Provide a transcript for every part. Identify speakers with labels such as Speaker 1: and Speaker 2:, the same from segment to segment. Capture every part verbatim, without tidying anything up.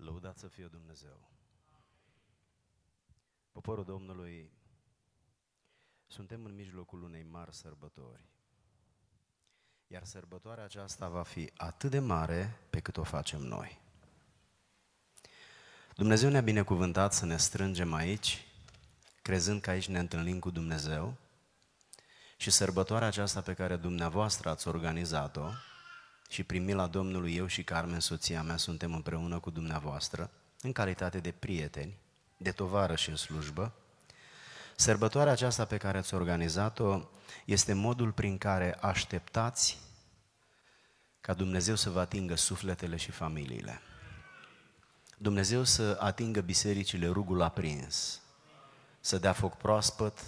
Speaker 1: Lăudat să fie Dumnezeu. Poporul Domnului, suntem în mijlocul unei mari sărbători. Iar sărbătoarea aceasta va fi atât de mare pe cât o facem noi. Dumnezeu ne-a binecuvântat să ne strângem aici, crezând că aici ne întâlnim cu Dumnezeu, și sărbătoarea aceasta pe care dumneavoastră ați organizat-o, și prin mila Domnului eu și Carmen, soția mea, suntem împreună cu dumneavoastră, în calitate de prieteni, de tovarăși în slujbă. Sărbătoarea aceasta pe care ați organizat-o este modul prin care așteptați ca Dumnezeu să vă atingă sufletele și familiile. Dumnezeu să atingă bisericile rugul aprins, să dea foc proaspăt,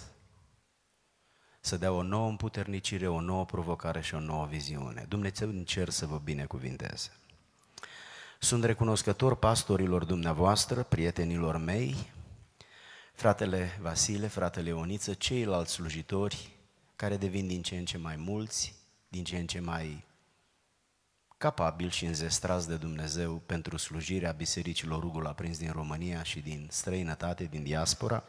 Speaker 1: să dea o nouă împuternicire, o nouă provocare și o nouă viziune. Dumnezeu din cer să vă binecuvinteze. Sunt recunoscător pastorilor dumneavoastră, prietenilor mei, fratele Vasile, fratele Ioniță, ceilalți slujitori care devin din ce în ce mai mulți, din ce în ce mai capabili și înzestrați de Dumnezeu pentru slujirea bisericilor rugul aprins din România și din străinătate, din diaspora.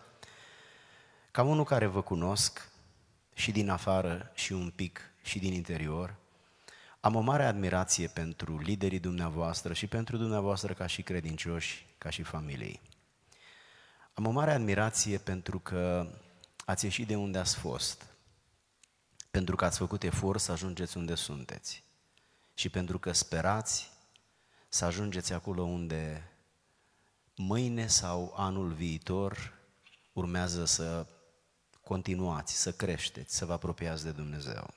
Speaker 1: Ca unul care vă cunosc și din afară și un pic și din interior, am o mare admirație pentru liderii dumneavoastră și pentru dumneavoastră ca și credincioși, ca și familiei. Am o mare admirație pentru că ați ieșit de unde ați fost, pentru că ați făcut efort să ajungeți unde sunteți și pentru că sperați să ajungeți acolo unde mâine sau anul viitor urmează să continuați, să creșteți, să vă apropiați de Dumnezeu.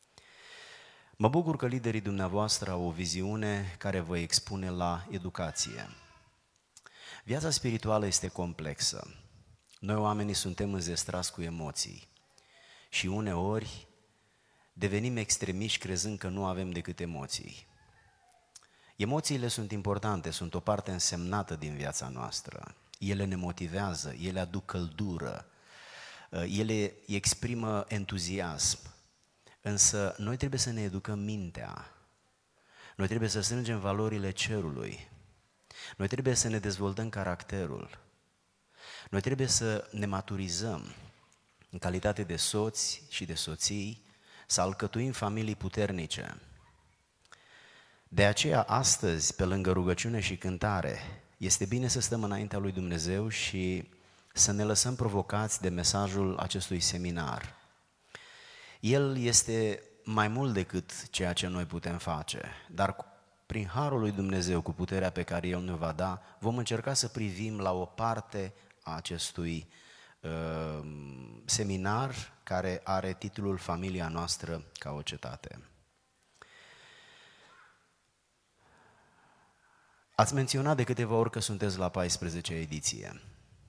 Speaker 1: Mă bucur că liderii dumneavoastră au o viziune care vă expune la educație. Viața spirituală este complexă. Noi oamenii suntem înzestrați cu emoții și uneori devenim extremiști crezând că nu avem decât emoții. Emoțiile sunt importante, sunt o parte însemnată din viața noastră. Ele ne motivează, ele aduc căldură, ele exprimă entuziasm. Însă noi trebuie să ne educăm mintea, noi trebuie să strângem valorile cerului, noi trebuie să ne dezvoltăm caracterul, noi trebuie să ne maturizăm în calitate de soți și de soții, să alcătuim familii puternice. De aceea astăzi, pe lângă rugăciune și cântare, este bine să stăm înaintea lui Dumnezeu și să ne lăsăm provocați de mesajul acestui seminar. El este mai mult decât ceea ce noi putem face, dar prin harul lui Dumnezeu, cu puterea pe care El ne va da, vom încerca să privim la o parte a acestui uh, seminar care are titlul Familia noastră ca o cetate. Ați menționat de câteva ori că sunteți la paisprezecea ediție.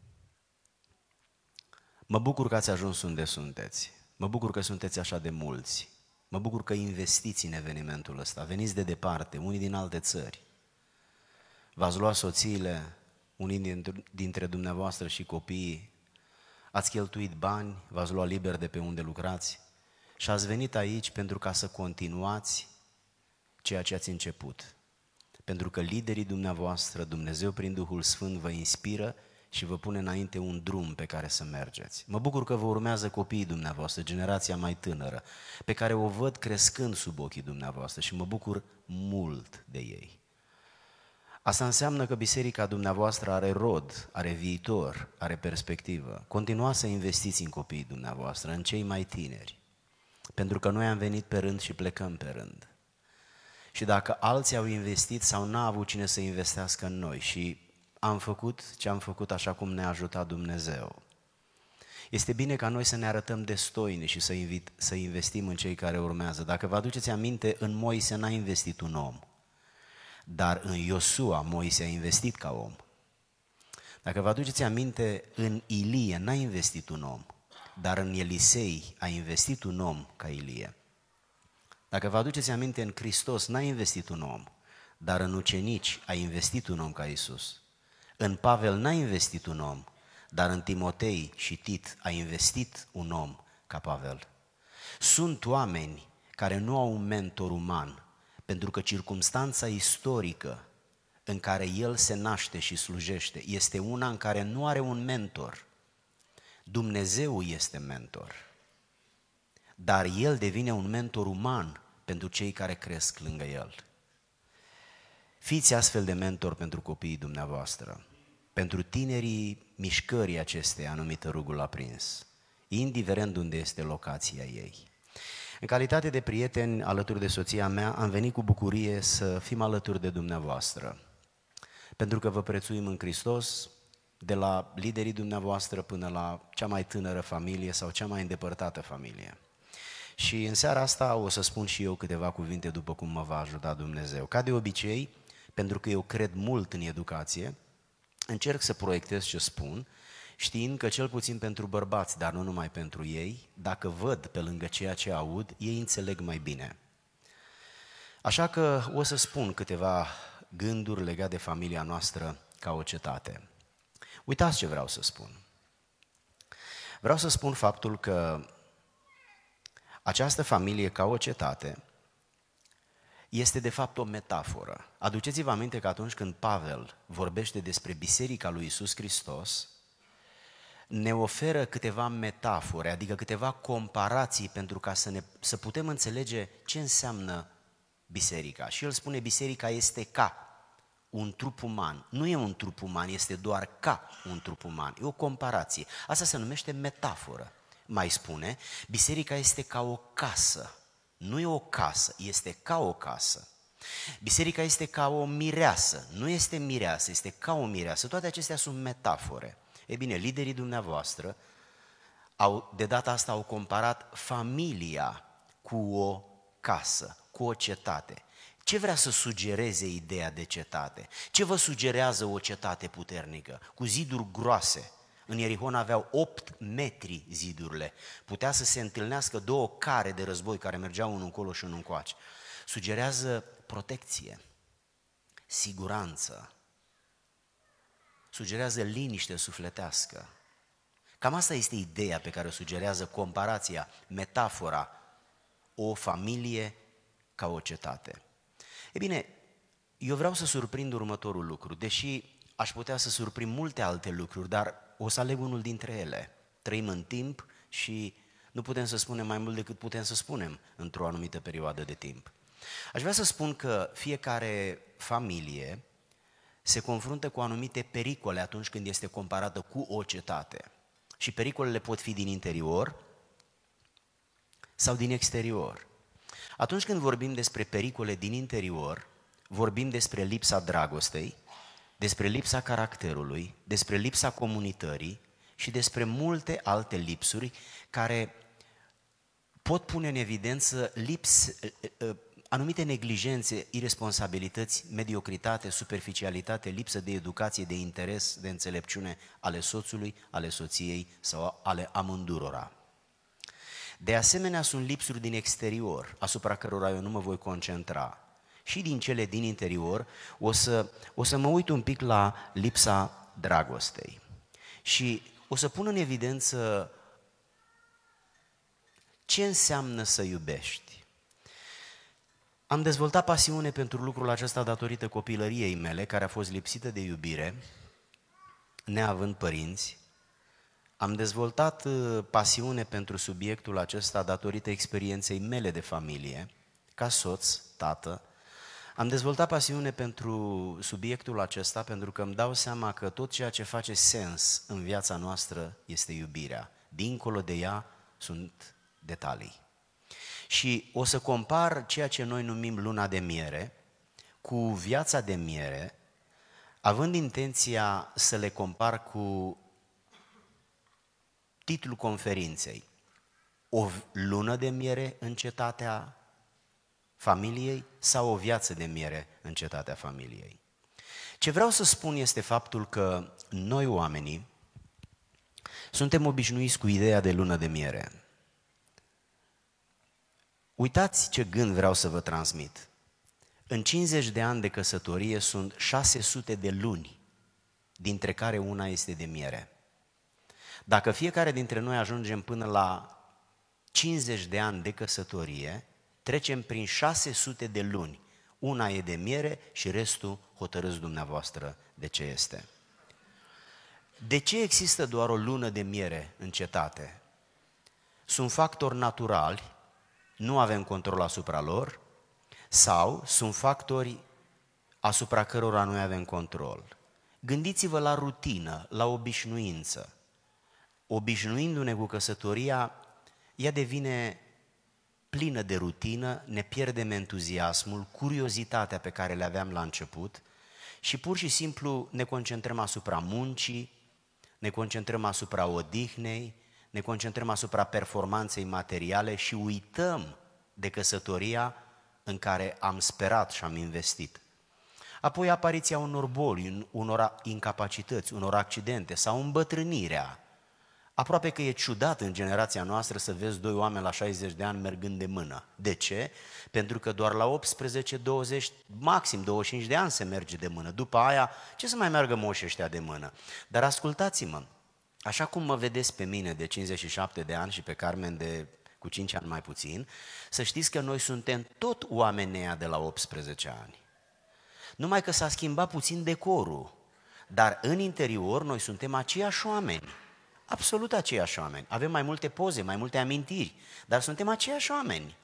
Speaker 1: Mă bucur că ați ajuns unde sunteți. Mă bucur că sunteți așa de mulți. Mă bucur că investiți în evenimentul ăsta. Veniți de departe, unii din alte țări. V-ați luat soțiile, unii dintre dumneavoastră și copiii. Ați cheltuit bani, v-ați luat liber de pe unde lucrați și ați venit aici pentru ca să continuați ceea ce ați început. Pentru că liderii dumneavoastră, Dumnezeu prin Duhul Sfânt vă inspiră și vă pune înainte un drum pe care să mergeți. Mă bucur că vă urmează copiii dumneavoastră, generația mai tânără, pe care o văd crescând sub ochii dumneavoastră și mă bucur mult de ei. Asta înseamnă că biserica dumneavoastră are rod, are viitor, are perspectivă. Continuați să investiți în copiii dumneavoastră, în cei mai tineri, pentru că noi am venit pe rând și plecăm pe rând. Și dacă alții au investit sau n-a avut cine să investească în noi și am făcut ce am făcut așa cum ne-a ajutat Dumnezeu. Este bine ca noi să ne arătăm destoini și să, invit, să investim în cei care urmează. Dacă vă aduceți aminte, în Moise n-a investit un om, dar în Iosua Moise a investit ca om. Dacă vă aduceți aminte, în Ilie n-a investit un om, dar în Elisei a investit un om ca Ilie. Dacă vă aduceți aminte, în Hristos n-a investit un om, dar în ucenici a investit un om ca Iisus. În Pavel n-a investit un om, dar în Timotei și Tit a investit un om ca Pavel. Sunt oameni care nu au un mentor uman, pentru că circumstanța istorică în care el se naște și slujește este una în care nu are un mentor. Dumnezeu este mentor, dar el devine un mentor uman pentru cei care cresc lângă el. Fiți astfel de mentor pentru copiii dumneavoastră, pentru tinerii mișcării acesteia numită Rugul Aprins, indiferent unde este locația ei. În calitate de prieteni alături de soția mea, am venit cu bucurie să fim alături de dumneavoastră, pentru că vă prețuim în Hristos, de la liderii dumneavoastră până la cea mai tânără familie sau cea mai îndepărtată familie. Și în seara asta o să spun și eu câteva cuvinte după cum mă va ajuta Dumnezeu. Ca de obicei, pentru că eu cred mult în educație, încerc să proiectez ce spun, știind că cel puțin pentru bărbați, dar nu numai pentru ei, dacă văd pe lângă ceea ce aud, ei înțeleg mai bine. Așa că o să spun câteva gânduri legate de familia noastră ca o cetate. Uitați ce vreau să spun. Vreau să spun faptul că această familie ca o cetate este de fapt o metaforă. Aduceți-vă aminte că atunci când Pavel vorbește despre Biserica lui Iisus Hristos, ne oferă câteva metafore, adică câteva comparații pentru ca să, ne, să putem înțelege ce înseamnă biserica. Și el spune biserica este ca un trup uman. Nu e un trup uman, este doar ca un trup uman. E o comparație. Asta se numește metaforă. Mai spune, biserica este ca o casă. Nu e o casă, este ca o casă. Biserica este ca o mireasă. Nu este mireasă, este ca o mireasă. Toate acestea sunt metafore. Ei bine, liderii dumneavoastră au, de data asta au comparat familia cu o casă, cu o cetate. Ce vrea să sugereze ideea de cetate? Ce vă sugerează o cetate puternică? Cu ziduri groase. În Ierihon aveau opt metri zidurile. Putea să se întâlnească două care de război care mergeau unul încolo și unul încoace. Sugerează protecție, siguranță. Sugerează liniște sufletească. Cam asta este ideea pe care o sugerează comparația, metafora, o familie ca o cetate. E bine, eu vreau să surprind următorul lucru, deși aș putea să surprind multe alte lucruri, dar o să aleg unul dintre ele. Trăim în timp și nu putem să spunem mai mult decât putem să spunem într-o anumită perioadă de timp. Aș vrea să spun că fiecare familie se confruntă cu anumite pericole atunci când este comparată cu o cetate. Și pericolele pot fi din interior sau din exterior. Atunci când vorbim despre pericole din interior, vorbim despre lipsa dragostei, despre lipsa caracterului, despre lipsa comunitării și despre multe alte lipsuri care pot pune în evidență lips, anumite neglijențe, iresponsabilități, mediocritate, superficialitate, lipsă de educație, de interes, de înțelepciune ale soțului, ale soției sau ale amândurora. De asemenea, sunt lipsuri din exterior, asupra cărora eu nu mă voi concentra. Și din cele din interior o să, o să mă uit un pic la lipsa dragostei. Și o să pun în evidență ce înseamnă să iubești. Am dezvoltat pasiune pentru lucrul acesta datorită copilăriei mele, care a fost lipsită de iubire, neavând părinți. Am dezvoltat pasiune pentru subiectul acesta datorită experienței mele de familie, ca soț, tată. Am dezvoltat pasiune pentru subiectul acesta pentru că îmi dau seama că tot ceea ce face sens în viața noastră este iubirea. Dincolo de ea sunt detalii. Și o să compar ceea ce noi numim luna de miere cu viața de miere, având intenția să le compar cu titlul conferinței. O lună de miere în cetatea familiei sau o viață de miere în cetatea familiei. Ce vreau să spun este faptul că noi oamenii suntem obișnuiți cu ideea de lună de miere. Uitați ce gând vreau să vă transmit. În cincizeci de ani de căsătorie sunt șase sute de luni, dintre care una este de miere. Dacă fiecare dintre noi ajungem până la cincizeci de ani de căsătorie, trecem prin șase sute de luni. Una e de miere și restul hotărâți dumneavoastră de ce este. De ce există doar o lună de miere în cetate? Sunt factori naturali, nu avem control asupra lor, sau sunt factori asupra cărora noi avem control. Gândiți-vă la rutină, la obișnuință. Obișnuindu-ne cu căsătoria, ea devine plină de rutină, ne pierdem entuziasmul, curiozitatea pe care le aveam la început și pur și simplu ne concentrăm asupra muncii, ne concentrăm asupra odihnei, ne concentrăm asupra performanței materiale și uităm de căsătoria în care am sperat și am investit. Apoi apariția unor boli, unor incapacități, unor accidente sau îmbătrânirea. Aproape că e ciudat în generația noastră să vezi doi oameni la șaizeci de ani mergând de mână. De ce? Pentru că doar la optsprezece, douăzeci, maxim douăzeci și cinci de ani se merge de mână. După aia, ce să mai meargă moșii ăștia de mână? Dar ascultați-mă, așa cum mă vedeți pe mine de cincizeci și șapte de ani și pe Carmen de cu cinci ani mai puțin, să știți că noi suntem tot oamenii ăia de la optsprezece ani. Numai că s-a schimbat puțin decorul, dar în interior noi suntem aceiași oameni, absolut aceiași oameni. Avem mai multe poze, mai multe amintiri, dar suntem aceiași oameni.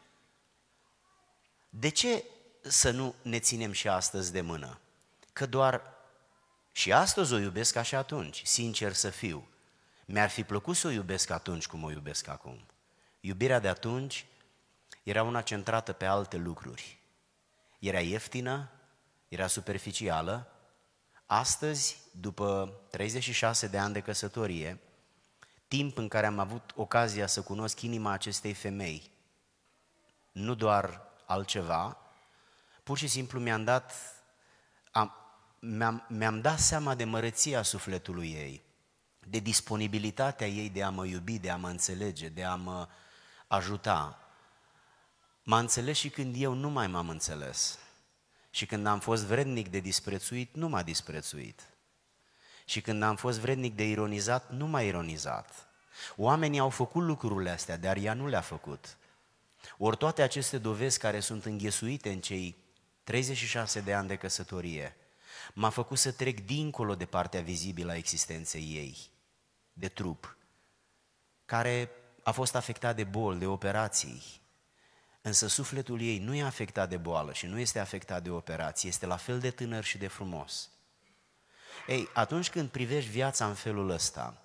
Speaker 1: De ce să nu ne ținem și astăzi de mână? Că doar și astăzi o iubesc ca și atunci, sincer să fiu. Mi-ar fi plăcut să o iubesc atunci cum o iubesc acum. Iubirea de atunci era una centrată pe alte lucruri. Era ieftină, era superficială. Astăzi, după treizeci și șase de ani de căsătorie, timp în care am avut ocazia să cunosc inima acestei femei, nu doar altceva, pur și simplu mi-am dat, am, mi-am, mi-am dat seama de măreția sufletului ei, de disponibilitatea ei de a mă iubi, de a mă înțelege, de a mă ajuta. M-a înțeles și când eu nu mai m-am înțeles. Și când am fost vrednic de disprețuit, nu m-a disprețuit. Și când am fost vrednic de ironizat, nu m-a ironizat. Oamenii au făcut lucrurile astea, dar ea nu le-a făcut. Ori toate aceste dovezi care sunt înghesuite în cei treizeci și șase de ani de căsătorie, m-a făcut să trec dincolo de partea vizibilă a existenței ei, de trup, care a fost afectat de boli, de operații. Însă sufletul ei nu e afectat de boală și nu este afectat de operație, este la fel de tânăr și de frumos. Ei, atunci când privești viața în felul ăsta,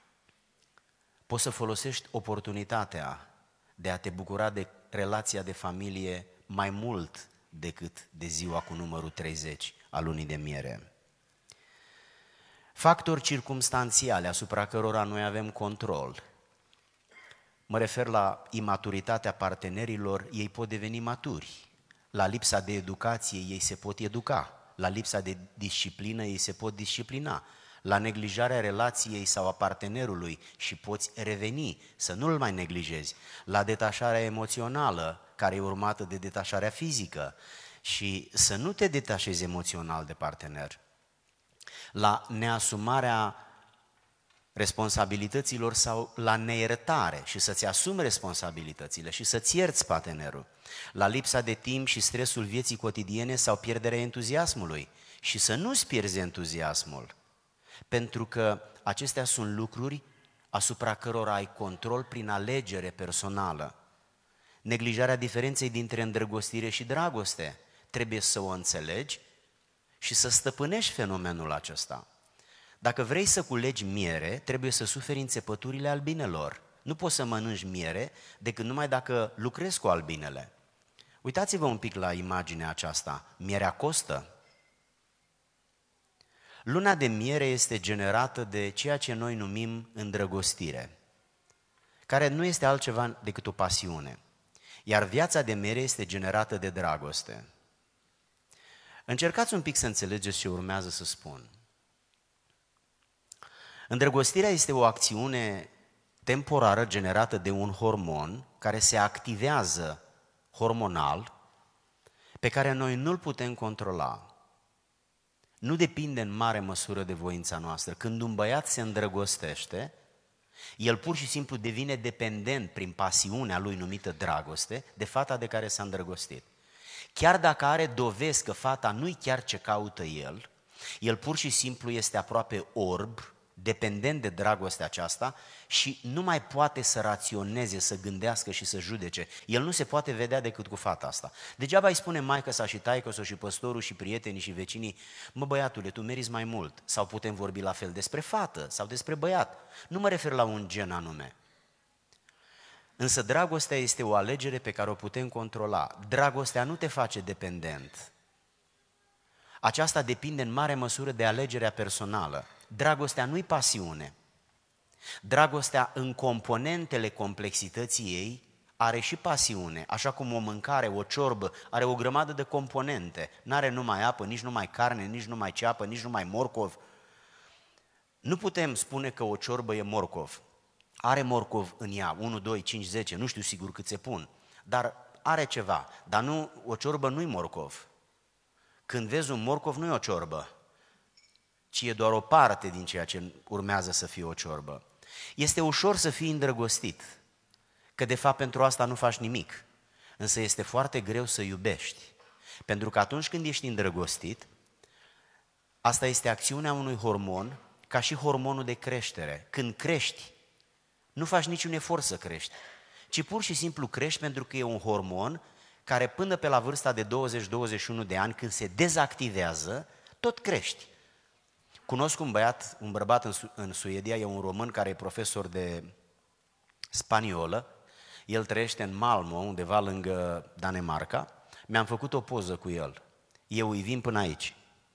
Speaker 1: poți să folosești oportunitatea de a te bucura de relația de familie mai mult decât de ziua cu numărul treizeci a lunii de miere. Factori circumstanțiale asupra cărora noi avem control. Mă refer la imaturitatea partenerilor, ei pot deveni maturi. La lipsa de educație ei se pot educa. La lipsa de disciplină ei se pot disciplina. La neglijarea relației sau a partenerului și poți reveni, să nu-l mai neglijezi. La detașarea emoțională, care e urmată de detașarea fizică și să nu te detașezi emoțional de partener. La neasumarea responsabilităților sau la neiertare și să-ți asumi responsabilitățile și să-ți ierți partenerul. La lipsa de timp și stresul vieții cotidiene sau pierderea entuziasmului și să nu-ți pierzi entuziasmul. Pentru că acestea sunt lucruri asupra cărora ai control prin alegere personală. Neglijarea diferenței dintre îndrăgostire și dragoste. Trebuie să o înțelegi și să stăpânești fenomenul acesta. Dacă vrei să culegi miere, trebuie să suferi înțepăturile albinelor. Nu poți să mănânci miere decât numai dacă lucrezi cu albinele. Uitați-vă un pic la imaginea aceasta. Mierea costă. Luna de miere este generată de ceea ce noi numim îndrăgostire, care nu este altceva decât o pasiune. Iar viața de miere este generată de dragoste. Încercați un pic să înțelegeți ce urmează să spun. Îndrăgostirea este o acțiune temporară generată de un hormon care se activează hormonal, pe care noi nu-l putem controla. Nu depinde în mare măsură de voința noastră. Când un băiat se îndrăgostește, el pur și simplu devine dependent prin pasiunea lui numită dragoste de fata de care s-a îndrăgostit. Chiar dacă are dovezi că fata nu-i chiar ce caută el, el pur și simplu este aproape orb, dependent de dragostea aceasta și nu mai poate să raționeze, să gândească și să judece. El nu se poate vedea decât cu fata asta. Degeaba îi spune maică-sa și taică-sa și păstorul și prietenii și vecinii: mă, băiatule, tu meriți mai mult. Sau putem vorbi la fel despre fată sau despre băiat. Nu mă refer la un gen anume. Însă dragostea este o alegere pe care o putem controla. Dragostea nu te face dependent. Aceasta depinde în mare măsură de alegerea personală. Dragostea nu-i pasiune. Dragostea, în componentele complexității ei, are și pasiune, așa cum o mâncare, o ciorbă, are o grămadă de componente. N-are numai apă, nici numai carne, nici numai ceapă, nici numai morcov. Nu putem spune că o ciorbă e morcov. Are morcov în ea, unu, doi, cinci, zece, nu știu sigur cât se pun, dar are ceva. Dar nu, o ciorbă nu-i morcov. Când vezi un morcov, nu e o ciorbă, ci e doar o parte din ceea ce urmează să fie o ciorbă. Este ușor să fii îndrăgostit, că de fapt pentru asta nu faci nimic, însă este foarte greu să iubești, pentru că atunci când ești îndrăgostit, asta este acțiunea unui hormon, ca și hormonul de creștere. Când crești, nu faci niciun efort să crești, ci pur și simplu crești pentru că e un hormon care până pe la vârsta de douăzeci douăzeci și unu de ani, când se dezactivează, tot crești. Cunosc un băiat, un bărbat în, Su- în Suedia, e un român care e profesor de spaniolă, el trăiește în Malmö, undeva lângă Danemarca, mi-am făcut o poză cu el, eu îi vin până aici.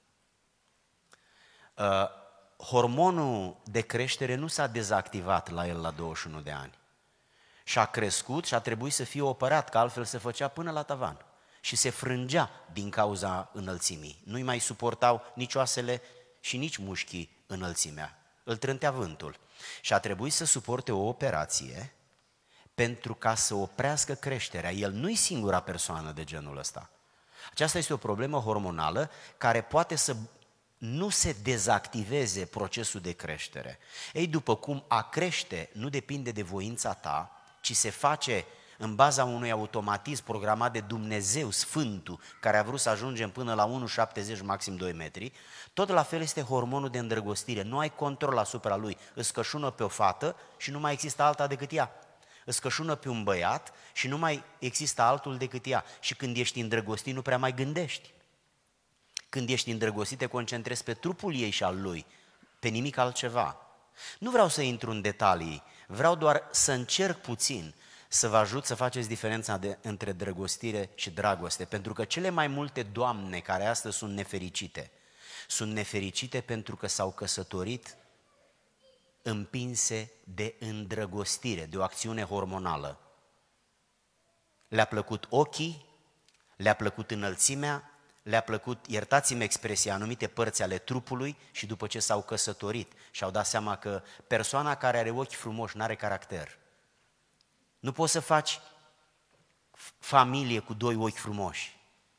Speaker 1: Uh, hormonul de creștere nu s-a dezactivat la el la douăzeci și unu de ani. Și a crescut și a trebuit să fie operat, că altfel se făcea până la tavan. Și se frângea din cauza înălțimii. Nu-i mai suportau nici oasele și nici mușchii înălțimea. Îl trântea vântul. Și a trebuit să suporte o operație pentru ca să oprească creșterea. El nu-i singura persoană de genul ăsta. Aceasta este o problemă hormonală care poate să nu se dezactiveze procesul de creștere. Ei, după cum a crește nu depinde de voința ta, ci se face în baza unui automatism programat de Dumnezeu, Sfântul, care a vrut să ajungem până la unu virgulă șaptezeci, maxim doi metri, tot la fel este hormonul de îndrăgostire. Nu ai control asupra lui. Îți cășună pe o fată și nu mai există alta decât ea. Îți cășună pe un băiat și nu mai există altul decât ea. Și când ești îndrăgostit nu prea mai gândești. Când ești îndrăgostit te concentrezi pe trupul ei și al lui, pe nimic altceva. Nu vreau să intru în detalii, vreau doar să încerc puțin să vă ajut să faceți diferența de, între drăgostire și dragoste, pentru că cele mai multe doamne care astăzi sunt nefericite, sunt nefericite pentru că s-au căsătorit împinse de îndrăgostire, de o acțiune hormonală. Le-a plăcut ochii, le-a plăcut înălțimea, le-a plăcut, iertați-mi expresia, anumite părți ale trupului și după ce s-au căsătorit și-au dat seama că persoana care are ochi frumoși n-are caracter. Nu poți să faci familie cu doi ochi frumoși.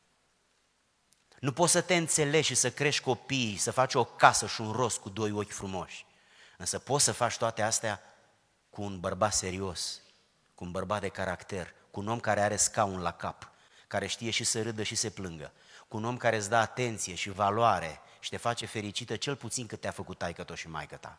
Speaker 1: Nu poți să te înțelegi și să crești copii, să faci o casă și un rost cu doi ochi frumoși. Însă poți să faci toate astea cu un bărbat serios, cu un bărbat de caracter, cu un om care are scaun la cap, care știe și să râdă și să plângă, cu un om care îți dă atenție și valoare și te face fericită cel puțin cât te-a făcut taică-to și maică-ta.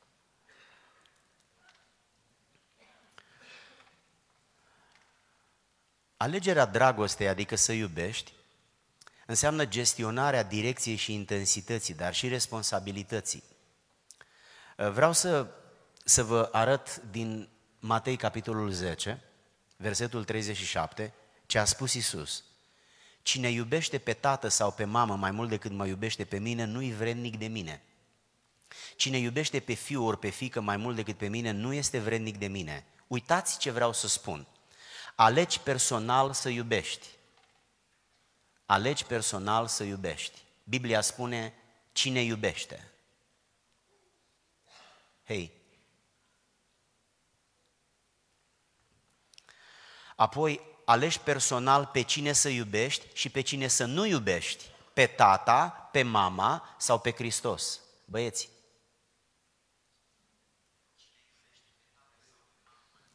Speaker 1: Alegerea dragostei, adică să iubești, înseamnă gestionarea direcției și intensității, dar și responsabilității. Vreau să, să vă arăt din Matei, capitolul zece, versetul treizeci și șapte, ce a spus Iisus. Cine iubește pe tată sau pe mamă mai mult decât mă iubește pe mine, nu-i vrednic de mine. Cine iubește pe fiu ori pe fiică mai mult decât pe mine, nu este vrednic de mine. Uitați ce vreau să spun. Alegi personal să iubești. Alegi personal să iubești. Biblia spune, cine iubește? Hei! Apoi, alegi personal pe cine să iubești și pe cine să nu iubești. Pe tata, pe mama sau pe Hristos. Băieți!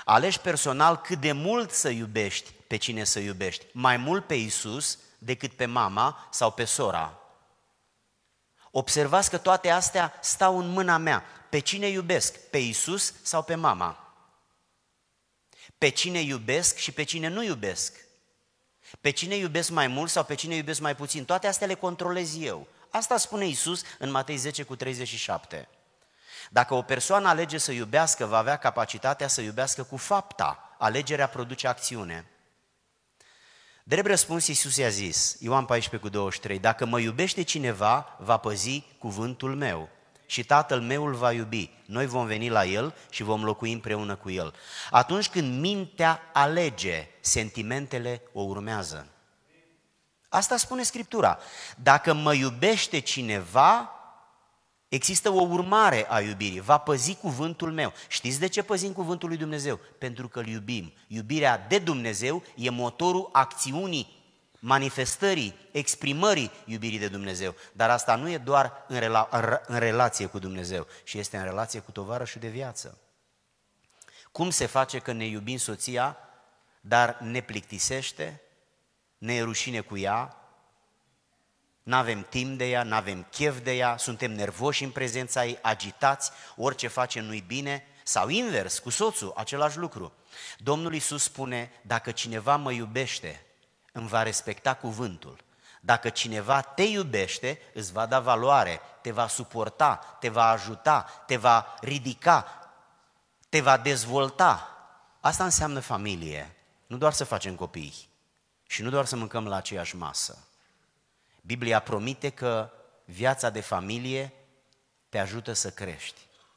Speaker 1: Alegi personal cât de mult să iubești pe cine să iubești. Mai mult pe Iisus decât pe mama sau pe sora. Observați că toate astea stau în mâna mea. Pe cine iubesc? Pe Iisus sau pe mama? Pe cine iubesc și pe cine nu iubesc? Pe cine iubesc mai mult sau pe cine iubesc mai puțin? Toate astea le controlez eu. Asta spune Iisus în Matei zece cu treizeci și șapte. Dacă o persoană alege să iubească, va avea capacitatea să iubească cu fapta. Alegerea produce acțiune. Drept răspuns, Iisus i-a zis, Ioan paisprezece cu douăzeci și trei, dacă mă iubește cineva, va păzi cuvântul meu și Tatăl meu îl va iubi. Noi vom veni la el și vom locui împreună cu el. Atunci când mintea alege, sentimentele o urmează. Asta spune Scriptura. Dacă mă iubește cineva, există o urmare a iubirii, va păzi cuvântul meu. Știți de ce păzim cuvântul lui Dumnezeu? Pentru că îl iubim. Iubirea de Dumnezeu e motorul acțiunii, manifestării, exprimării iubirii de Dumnezeu. Dar asta nu e doar în, rela- în relație cu Dumnezeu, ci este în relație cu tovarășul de viață. Cum se face că ne iubim soția, dar ne plictisește, ne e rușine cu ea, n-avem timp de ea, n-avem chef de ea, suntem nervoși în prezența ei, agitați, orice face nu-i bine, sau invers, cu soțul, același lucru. Domnul Iisus spune, dacă cineva mă iubește, îmi va respecta cuvântul. Dacă cineva te iubește, îți va da valoare, te va suporta, te va ajuta, te va ridica, te va dezvolta. Asta înseamnă familie, nu doar să facem copii și nu doar să mâncăm la aceeași masă. Biblia promite că viața de familie te ajută să crești.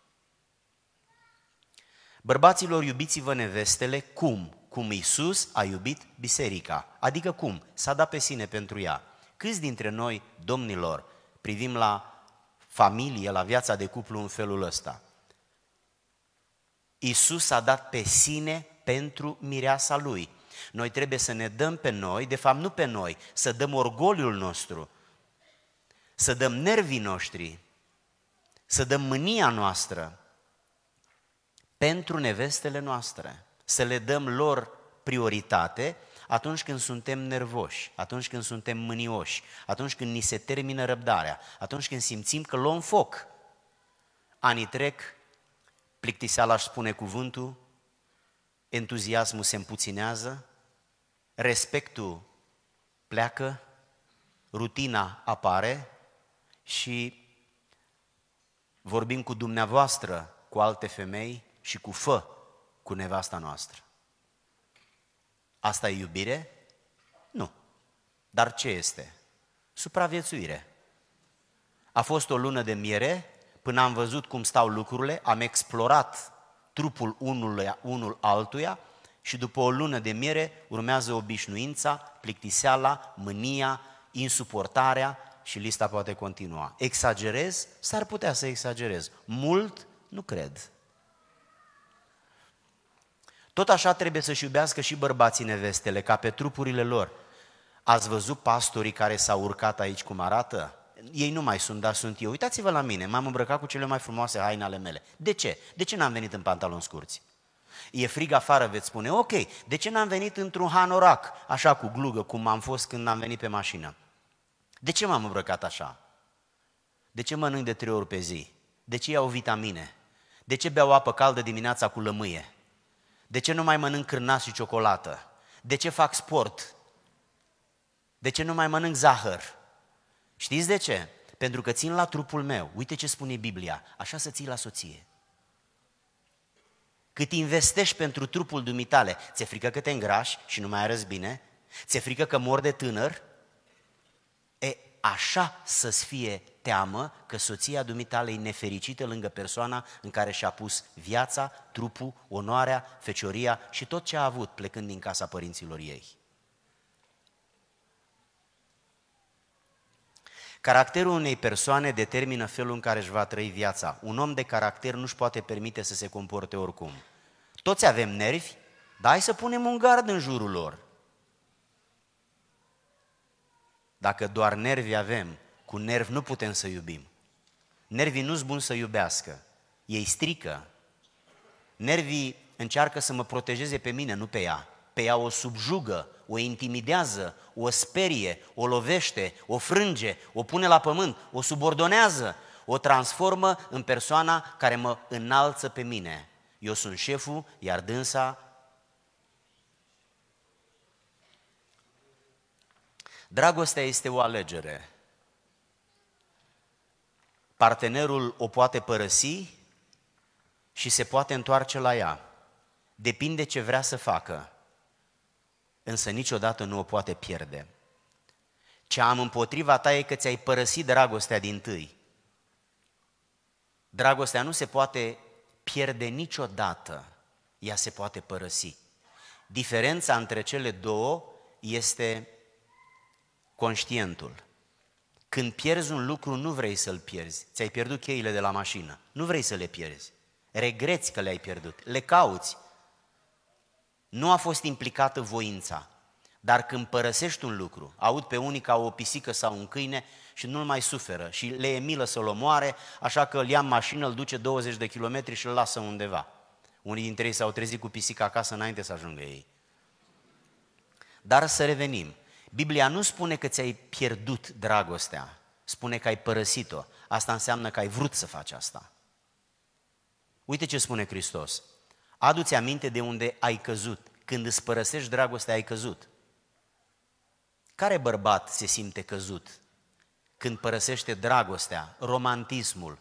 Speaker 1: Bărbaților, iubiți-vă nevestele cum? Cum Iisus a iubit biserica. Adică cum? S-a dat pe sine pentru ea. Câți dintre noi, domnilor, privim la familie, la viața de cuplu în felul ăsta? Iisus s-a dat pe sine pentru mireasa lui. Noi trebuie să ne dăm pe noi, de fapt nu pe noi, să dăm orgoliul nostru, să dăm nervii noștri, să dăm mânia noastră pentru nevestele noastre, să le dăm lor prioritate atunci când suntem nervoși, atunci când suntem mânioși, atunci când ni se termină răbdarea, atunci când simțim că luăm foc. Anii trec, plictiseala își spune cuvântul, entuziasmul se împuținează, respectul pleacă, rutina apare și vorbim cu dumneavoastră, cu alte femei și cu fă, cu nevasta noastră. Asta e iubire? Nu. Dar ce este? Supraviețuire. A fost o lună de miere până am văzut cum stau lucrurile, am explorat trupul unul, unul altuia și după o lună de miere urmează obișnuința, plictiseala, mânia, insuportarea și lista poate continua. Exagerez? S-ar putea să exagerez. Mult? Nu cred. Tot așa trebuie să-și iubească și bărbații nevestele, ca pe trupurile lor. Ați văzut pastorii care s-au urcat aici cum arată? Ei nu mai sunt, dar sunt eu. Uitați-vă la mine, m-am îmbrăcat cu cele mai frumoase haine ale mele. De ce? De ce n-am venit în pantaloni scurți? E frig afară, veți spune, ok, de ce n-am venit într-un hanorac, așa cu glugă, cum am fost când am venit pe mașină? De ce m-am îmbrăcat așa? De ce mănânc de trei ori pe zi? De ce iau vitamine? De ce beau apă caldă dimineața cu lămâie? De ce nu mai mănânc cârnați și ciocolată? De ce fac sport? De ce nu mai mănânc zahăr? Știți de ce? Pentru că țin la trupul meu. Uite ce spune Biblia, așa să ții la soție. Cât investești pentru trupul dumitale, ți-e frică că te îngrași și nu mai arăți bine? Ți-e frică că mor de tânăr? E, așa să-ți fie teamă că soția dumitale e nefericită lângă persoana în care și-a pus viața, trupul, onoarea, fecioria și tot ce a avut plecând din casa părinților ei. Caracterul unei persoane determină felul în care își va trăi viața. Un om de caracter nu își poate permite să se comporte oricum. Toți avem nervi, dar hai să punem un gard în jurul lor. Dacă doar nervi avem, cu nervi nu putem să iubim. Nervii nu-s buni să iubească, ei strică. Nervii încearcă să mă protejeze pe mine, nu pe ea. Pe ea o subjugă, o intimidează, o sperie, o lovește, o frânge, o pune la pământ, o subordonează, o transformă în persoana care mă înalță pe mine. Eu sunt șeful, iar dânsa... Dragostea este o alegere. Partenerul o poate părăsi și se poate întoarce la ea. Depinde ce vrea să facă, însă niciodată nu o poate pierde. Ce am împotriva ta e că ți-ai părăsit dragostea dintâi. Dragostea nu se poate pierde niciodată, ea se poate părăsi. Diferența între cele două este conștientul. Când pierzi un lucru, nu vrei să-l pierzi. Ți-ai pierdut cheile de la mașină, nu vrei să le pierzi. Regreți că le-ai pierdut, le cauți. Nu a fost implicată voința. Dar când părăsești un lucru, aud pe unii ca o pisică sau un câine și nu-l mai suferă și le e milă să-l omoare, așa că îl ia în mașină, îl duce douăzeci de kilometri și îl lasă undeva. Unii dintre ei s-au trezit cu pisica acasă înainte să ajungă ei. Dar să revenim. Biblia nu spune că ți-ai pierdut dragostea, spune că ai părăsit-o. Asta înseamnă că ai vrut să faci asta. Uite ce spune Hristos. Adu-ți aminte de unde ai căzut. Când îți părăsești dragostea, ai căzut. Care bărbat se simte căzut când părăsește dragostea, romantismul?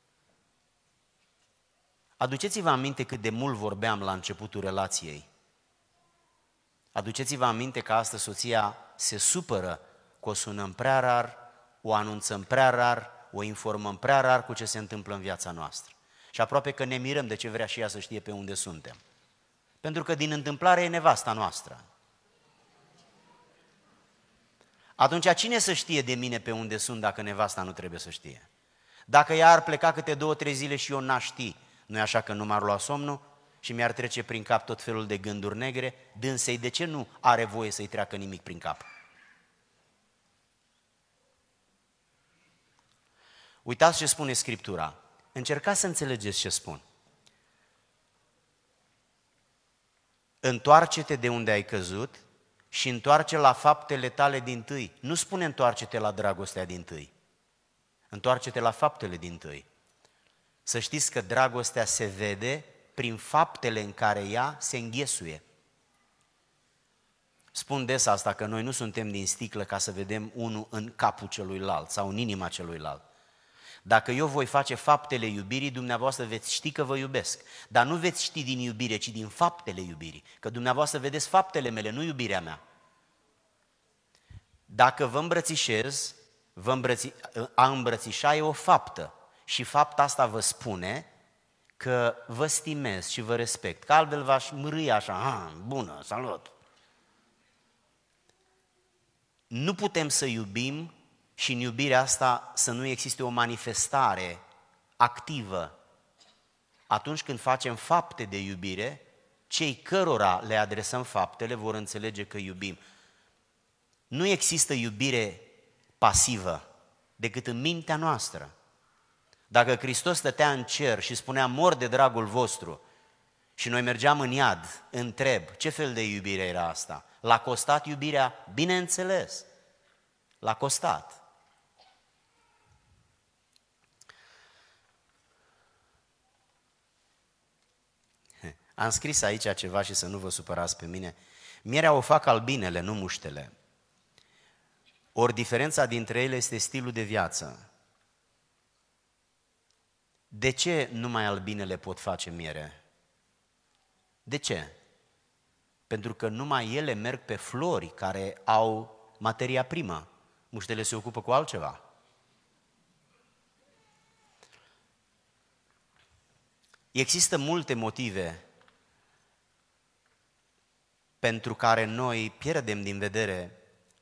Speaker 1: Aduceți-vă aminte cât de mult vorbeam la începutul relației. Aduceți-vă aminte că astăzi soția se supără că o sunăm prea rar, o anunțăm prea rar, o informăm prea rar cu ce se întâmplă în viața noastră. Și aproape că ne mirăm de ce vrea și ea să știe pe unde suntem. Pentru că din întâmplare e nevasta noastră. Atunci cine să știe de mine pe unde sunt dacă nevasta nu trebuie să știe? Dacă ea ar pleca câte două, trei zile și eu n-aș ști, nu-i așa că nu m-ar lua somnul și mi-ar trece prin cap tot felul de gânduri negre, dânsei de ce nu are voie să-i treacă nimic prin cap? Uitați ce spune Scriptura. Încercați să înțelegeți ce spun. Întoarce-te de unde ai căzut și întoarce la faptele tale dintâi. Nu spune întoarce-te la dragostea dintâi. Întoarce-te la faptele dintâi. Să știți că dragostea se vede prin faptele în care ea se înghesuie. Spun des asta, că noi nu suntem din sticlă ca să vedem unul în capul celuilalt sau în inima celuilalt. Dacă eu voi face faptele iubirii, dumneavoastră veți ști că vă iubesc. Dar nu veți ști din iubire, ci din faptele iubirii. Că dumneavoastră vedeți faptele mele, nu iubirea mea. Dacă vă îmbrățișez, vă îmbrăți... a îmbrățișa e o faptă. Și fapta asta vă spune că vă stimez și vă respect. Că altfel v-aș mârâi așa, ah, bună, salut. Nu putem să iubim și în iubirea asta să nu existe o manifestare activă. Atunci când facem fapte de iubire, cei cărora le adresăm faptele vor înțelege că iubim. Nu există iubire pasivă decât în mintea noastră. Dacă Hristos stătea în cer și spunea mor de dragul vostru și noi mergeam în iad, întreb, ce fel de iubire era asta? L-a costat iubirea? Bineînțeles, l-a costat. Am scris aici ceva și să nu vă supărați pe mine. Mierea o fac albinele, nu muștele. Ori diferența dintre ele este stilul de viață. De ce numai albinele pot face miere? De ce? Pentru că numai ele merg pe flori care au materia primă. Muștele se ocupă cu altceva. Există multe motive pentru care noi pierdem din vedere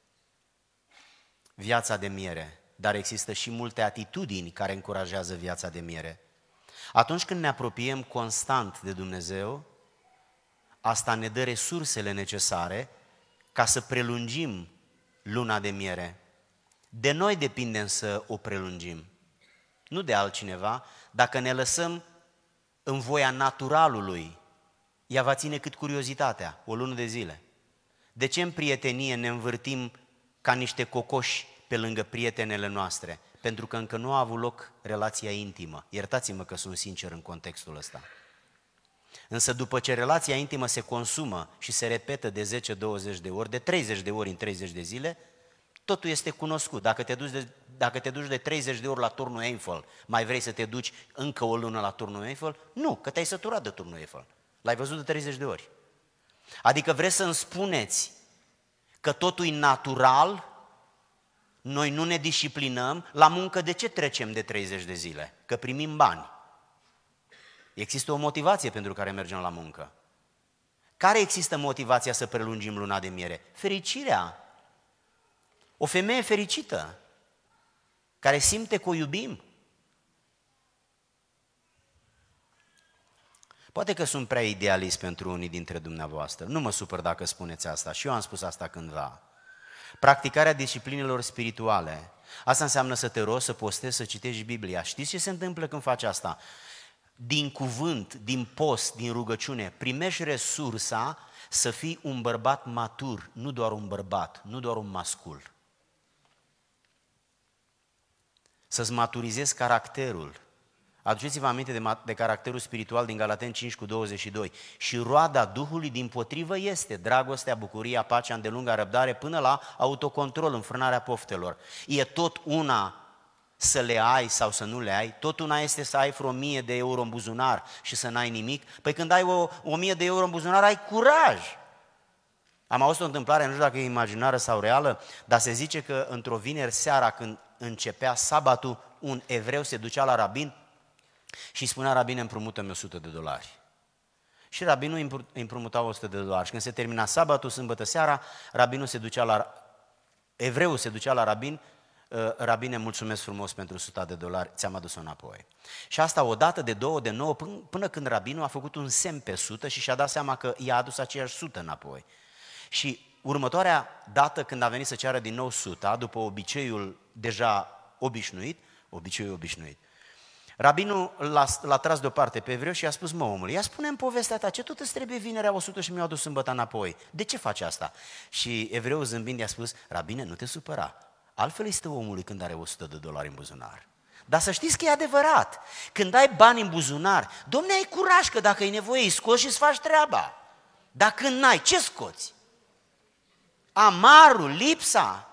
Speaker 1: viața de miere, dar există și multe atitudini care încurajează viața de miere. Atunci când ne apropiem constant de Dumnezeu, asta ne dă resursele necesare ca să prelungim luna de miere. De noi depinde să o prelungim, nu de altcineva, dacă ne lăsăm în voia naturalului ea va ține cât curiozitatea, o lună de zile. De ce în prietenie ne învârtim ca niște cocoși pe lângă prietenele noastre? Pentru că încă nu a avut loc relația intimă. Iertați-mă că sunt sincer în contextul ăsta. Însă după ce relația intimă se consumă și se repetă de zece douăzeci de ori, de treizeci de ori în treizeci de zile, totul este cunoscut. Dacă te duci de, dacă te duci de treizeci de ori la turnul Eiffel, mai vrei să te duci încă o lună la turnul Eiffel? Nu, că te-ai săturat de turnul Eiffel. L-ai văzut de treizeci de ori. Adică vreți să-mi spuneți că totul e natural, noi nu ne disciplinăm, la muncă de ce trecem de treizeci de zile? Că primim bani. Există o motivație pentru care mergem la muncă. Care există motivația să prelungim luna de miere? Fericirea. O femeie fericită, care simte că o iubim. Poate că sunt prea idealist pentru unii dintre dumneavoastră. Nu mă supăr dacă spuneți asta. Și eu am spus asta cândva. Practicarea disciplinelor spirituale. Asta înseamnă să te rogi, să postezi, să citești Biblia. Știți ce se întâmplă când faci asta? Din cuvânt, din post, din rugăciune, primești resursa să fii un bărbat matur, nu doar un bărbat, nu doar un mascul. Să-ți maturizezi caracterul. Aduceți-vă aminte de, de caracterul spiritual din Galateni cinci cu douăzeci și doi. Și roada Duhului dimpotrivă este dragostea, bucuria, pacea, îndelunga răbdare, până la autocontrol, înfrânarea poftelor. E tot una să le ai sau să nu le ai, tot una este să ai vreo mie de euro în buzunar și să n-ai nimic. Păi când ai o, o mie de euro în buzunar, ai curaj. Am auzit o întâmplare, nu știu dacă e imaginară sau reală, dar se zice că într-o vineri seara, când începea sabatul, un evreu se ducea la rabin și îi spunea: rabine, împrumută-mi o sută de dolari. Și rabinul îi împrumuta o sută de dolari. Și când se termina sabatul, sâmbătă seara, rabinul se ducea la, evreul se ducea la rabin: rabine, mulțumesc frumos pentru o sută de dolari, ți-am adus-o înapoi. Și asta o dată, de două, de nouă, până, până când rabinul a făcut un semn pe sută și și-a dat seama că i-a adus aceeași sută înapoi. Și următoarea dată când a venit să ceară din nou suta, după obiceiul deja obișnuit, obiceiul obișnuit, rabinul l-a, l-a tras deoparte pe evreu și i-a spus: mă, omule, ia spune-mi povestea ta, ce tot îți trebuie vinerea o sută și mi-a adus sâmbătă înapoi? De ce faci asta? Și evreul zâmbind i-a spus: rabine, nu te supăra, altfel este omului când are o sută de dolari în buzunar. Dar să știți că e adevărat, când ai bani în buzunar, dom'le, ai curaj că dacă e nevoie îi scoți și îți faci treaba. Dar când n-ai, ce scoți? Amarul, lipsa.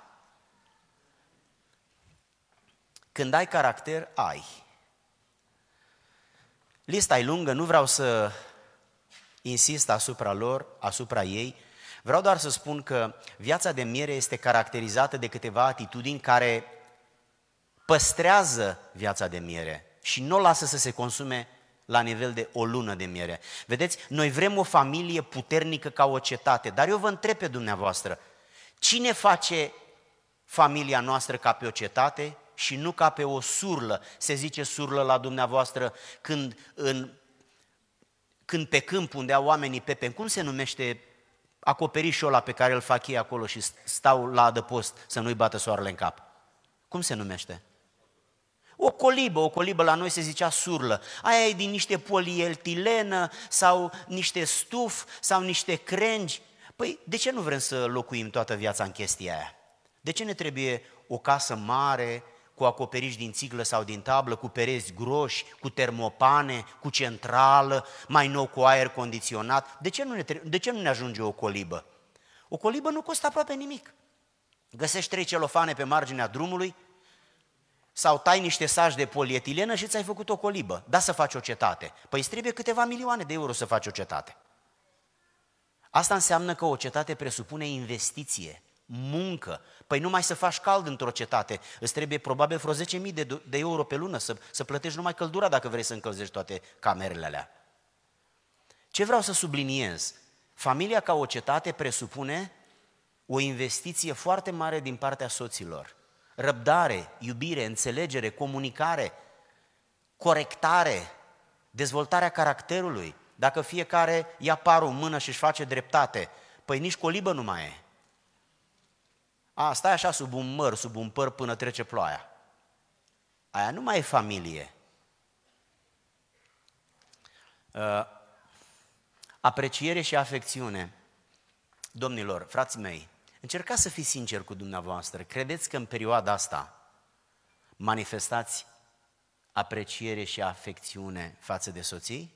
Speaker 1: Când ai caracter, ai. Lista e lungă, nu vreau să insist asupra lor, asupra ei. Vreau doar să spun că viața de miere este caracterizată de câteva atitudini care păstrează viața de miere și nu o lasă să se consume la nivel de o lună de miere. Vedeți, noi vrem o familie puternică ca o cetate, dar eu vă întreb pe dumneavoastră, cine face familia noastră ca pe o cetate și nu ca pe o surlă? Se zice surlă la dumneavoastră când, în, când pe câmp unde au oamenii pepeni, cum se numește acoperișul ăla pe care îl fac ei acolo și stau la adăpost să nu-i bată soarele în cap? Cum se numește? O colibă, o colibă la noi se zicea surlă. Aia e din niște polietilenă sau niște stuf sau niște crengi. Păi de ce nu vrem să locuim toată viața în chestia aia? De ce ne trebuie o casă mare, cu acoperiș din țiglă sau din tablă, cu pereți groși, cu termopane, cu centrală, mai nou cu aer condiționat? De ce nu ne, de ce nu ne ajunge o colibă? O colibă nu costă aproape nimic. Găsești trei celofane pe marginea drumului sau tai niște saci de polietilenă și ți-ai făcut o colibă. Da, să faci o cetate. Păi îți trebuie câteva milioane de euro să faci o cetate. Asta înseamnă că o cetate presupune investiție, muncă. Păi numai să faci cald într-o cetate, îți trebuie probabil vreo zece mii de, de euro pe lună să, să plătești numai căldura dacă vrei să încălzești toate camerele alea. Ce vreau să subliniez? Familia ca o cetate presupune o investiție foarte mare din partea soților. Răbdare, iubire, înțelegere, comunicare, corectare, dezvoltarea caracterului. Dacă fiecare ia parul în mână și își face dreptate, păi nici colibă nu mai e. A, stai așa sub un măr, sub un păr până trece ploaia. Aia nu mai e familie. Apreciere și afecțiune. Domnilor, frații mei, încercați să fiți sinceri cu dumneavoastră. Credeți că în perioada asta manifestați apreciere și afecțiune față de soții?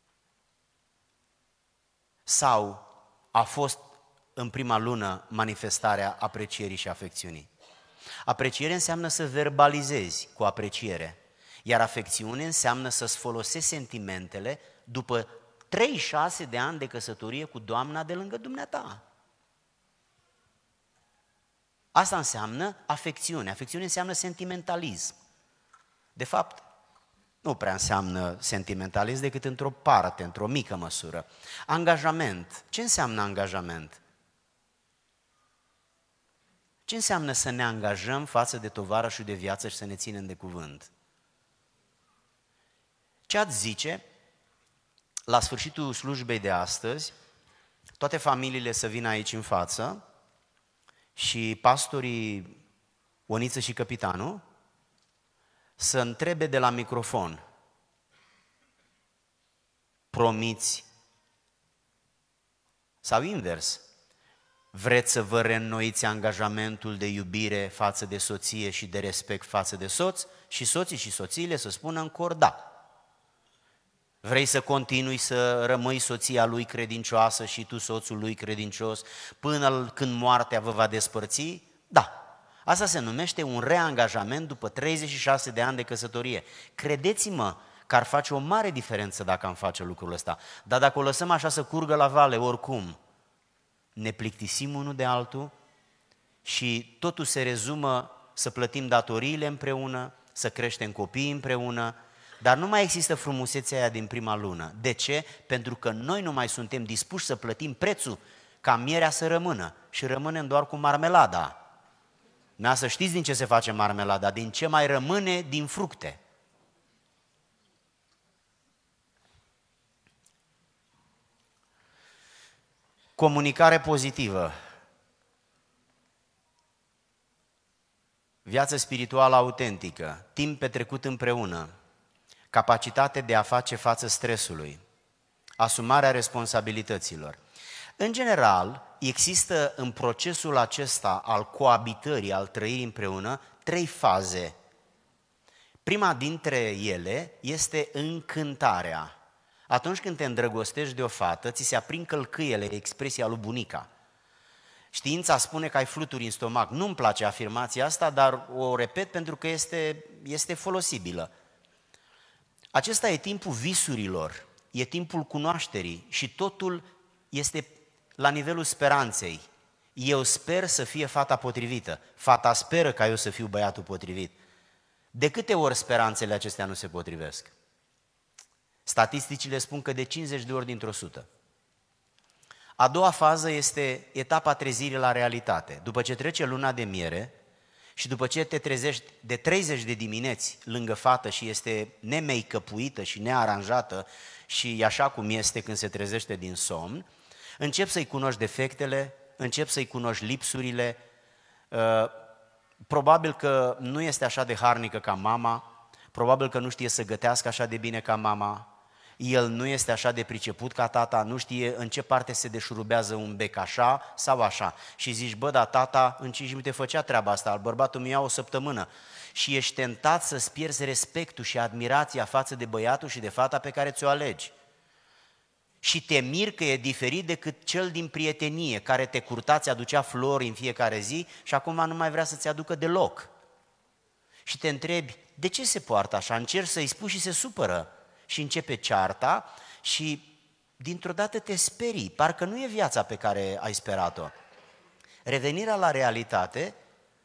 Speaker 1: Sau a fost în prima lună manifestarea aprecierii și afecțiunii? Apreciere înseamnă să verbalizezi cu apreciere, iar afecțiune înseamnă să-ți folosești sentimentele după treizeci și șase de ani de căsătorie cu doamna de lângă dumneata. Asta înseamnă afecțiune. Afecțiune înseamnă sentimentalism. De fapt, nu prea înseamnă sentimentalism decât într-o parte, într-o mică măsură. Angajament. Ce înseamnă angajament? Ce înseamnă să ne angajăm față de tovarășul de viață și să ne ținem de cuvânt? Ce ați zice, la sfârșitul slujbei de astăzi, toate familiile să vină aici în față și pastorii Oniță și Căpitanul să întrebe de la microfon: promiți? Sau invers, vreți să vă reînnoiți angajamentul de iubire față de soție și de respect față de soț? Și soții și soțiile să spună în cor da. Vrei să continui să rămâi soția lui credincioasă și tu soțul lui credincios până când moartea vă va despărți? Da. Asta se numește un reangajament după treizeci și șase de ani de căsătorie. Credeți-mă că ar face o mare diferență dacă am face lucrul ăsta. Dar dacă o lăsăm așa să curgă la vale, oricum, ne plictisim unul de altul și totul se rezumă să plătim datoriile împreună, să creștem copiii împreună, dar nu mai există frumusețea aia din prima lună. De ce? Pentru că noi nu mai suntem dispuși să plătim prețul ca mierea să rămână și rămânem doar cu marmelada. Mea să știți din ce se face marmelada, din ce mai rămâne din fructe. Comunicare pozitivă. Viață spirituală autentică, timp petrecut împreună, capacitate de a face față stresului, asumarea responsabilităților. În general, există în procesul acesta al coabitării, al trăirii împreună, trei faze. Prima dintre ele este încântarea. Atunci când te îndrăgostești de o fată, ți se aprind călcâiele, expresia lui bunica. Știința spune că ai fluturi în stomac. Nu-mi place afirmația asta, dar o repet pentru că este, este folosibilă. Acesta e timpul visurilor, e timpul cunoașterii și totul este la nivelul speranței. Eu sper să fie fata potrivită, fata speră ca eu să fiu băiatul potrivit. De câte ori speranțele acestea nu se potrivesc? Statisticile spun că de cincizeci de ori dintr-o sută. A doua fază este etapa trezirii la realitate. După ce trece luna de miere și după ce te trezești de treizeci de dimineți lângă fată și este nemake-up-uită și nearanjată și e așa cum este când se trezește din somn, începi să-i cunoști defectele, începi să-i cunoști lipsurile, probabil că nu este așa de harnică ca mama, probabil că nu știe să gătească așa de bine ca mama, el nu este așa de priceput ca tata, nu știe în ce parte se deșurubează un bec așa sau așa. Și zici, bă, dar tata în cinci minute făcea treaba asta, al bărbatul mi ia o săptămână. Și ești tentat să-ți pierzi respectul și admirația față de băiatul și de fata pe care ți-o alegi. Și te miri că e diferit decât cel din prietenie, care te curta, ți-aducea flori în fiecare zi și acum nu mai vrea să-ți aducă deloc. Și te întrebi, de ce se poartă așa? Încerci să-i spui și se supără. Și începe cearta și dintr-o dată te sperii, parcă nu e viața pe care ai sperat-o. Revenirea la realitate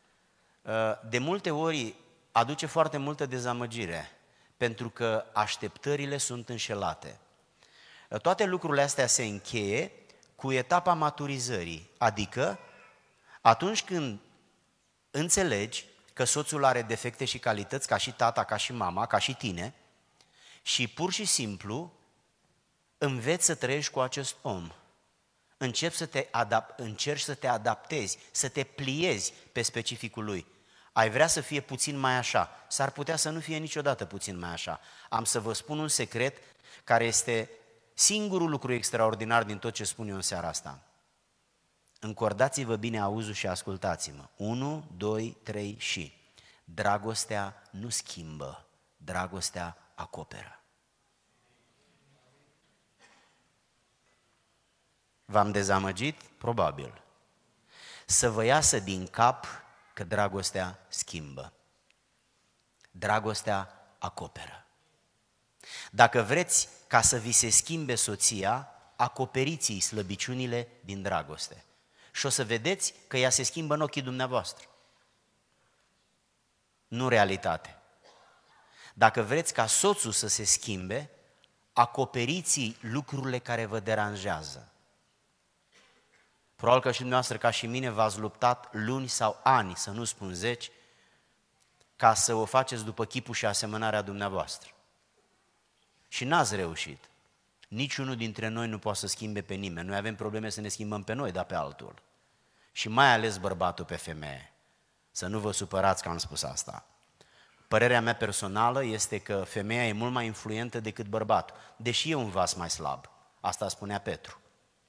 Speaker 1: de multe ori aduce foarte multă dezamăgire, pentru că așteptările sunt înșelate. Toate lucrurile astea se încheie cu etapa maturizării, adică atunci când înțelegi că soțul are defecte și calități ca și tata, ca și mama, ca și tine, și pur și simplu înveți să trăiești cu acest om. Începi să te adap- încerci să te adaptezi, să te pliezi pe specificul lui. Ai vrea să fie puțin mai așa, s-ar putea să nu fie niciodată puțin mai așa. Am să vă spun un secret care este Singurul lucru extraordinar din tot ce spun eu în seara asta. Încordați-vă bine auzul și ascultați-mă. unu, doi, trei și. Dragostea nu schimbă, dragostea acoperă. V-am dezamăgit? Probabil. Să vă iasă din cap că dragostea schimbă. Dragostea acoperă. Dacă vreți ca să vi se schimbe soția, acoperiți-i slăbiciunile din dragoste. Și o să vedeți că ea se schimbă în ochii dumneavoastră. Nu realitate. Dacă vreți ca soțul să se schimbe, acoperiți lucrurile care vă deranjează. Probabil că și dumneavoastră, ca și mine, v-ați luptat luni sau ani, să nu spun zeci, ca să o faceți după chipul și asemănarea dumneavoastră. Și n-ați reușit. Niciunul dintre noi nu poate să schimbe pe nimeni. Noi avem probleme să ne schimbăm pe noi, dar pe altul. Și mai ales bărbatul pe femeie. Să nu vă supărați că am spus asta. Părerea mea personală este că femeia e mult mai influentă decât bărbatul, deși e un vas mai slab. Asta spunea Petru.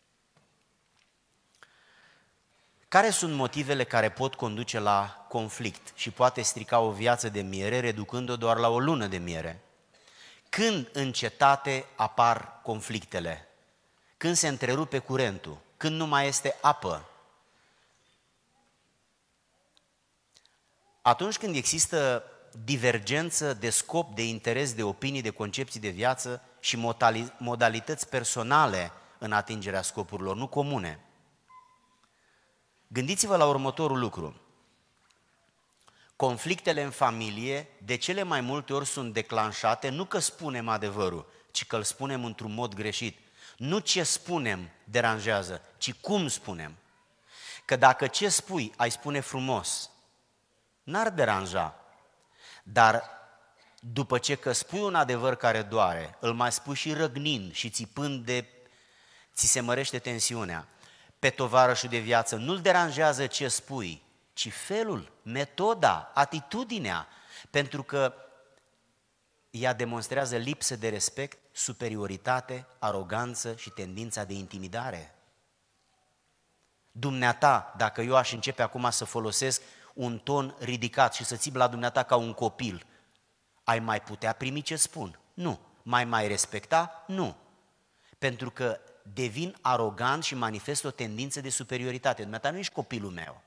Speaker 1: Care sunt motivele care pot conduce la conflict și poate strica o viață de miere, reducând-o doar la o lună de miere? Când în cetate apar conflictele? Când se întrerupe curentul? Când nu mai este apă? Atunci când există divergență de scop, de interes, de opinii, de concepții de viață și modalități personale în atingerea scopurilor, nu comune. Gândiți-vă la următorul lucru. Conflictele în familie de cele mai multe ori sunt declanșate, nu că spunem adevărul, ci că îl spunem într-un mod greșit. Nu ce spunem deranjează, ci cum spunem. Că dacă ce spui ai spune frumos, n-ar deranja. Dar după ce că spui un adevăr care doare, îl mai spui și răgnind și țipând de... ți se mărește tensiunea. Pe tovarășul de viață nu-l deranjează ce spui, ci felul, metoda, atitudinea, pentru că ea demonstrează lipsă de respect, superioritate, aroganță și tendința de intimidare. Dumneata, dacă eu aș începe acum să folosesc un ton ridicat și să țip la dumneata ca un copil, ai mai putea primi ce spun? Nu. Mai mai respecta? Nu. Pentru că devin arogant și manifest o tendință de superioritate. Dumneata nu ești copilul meu.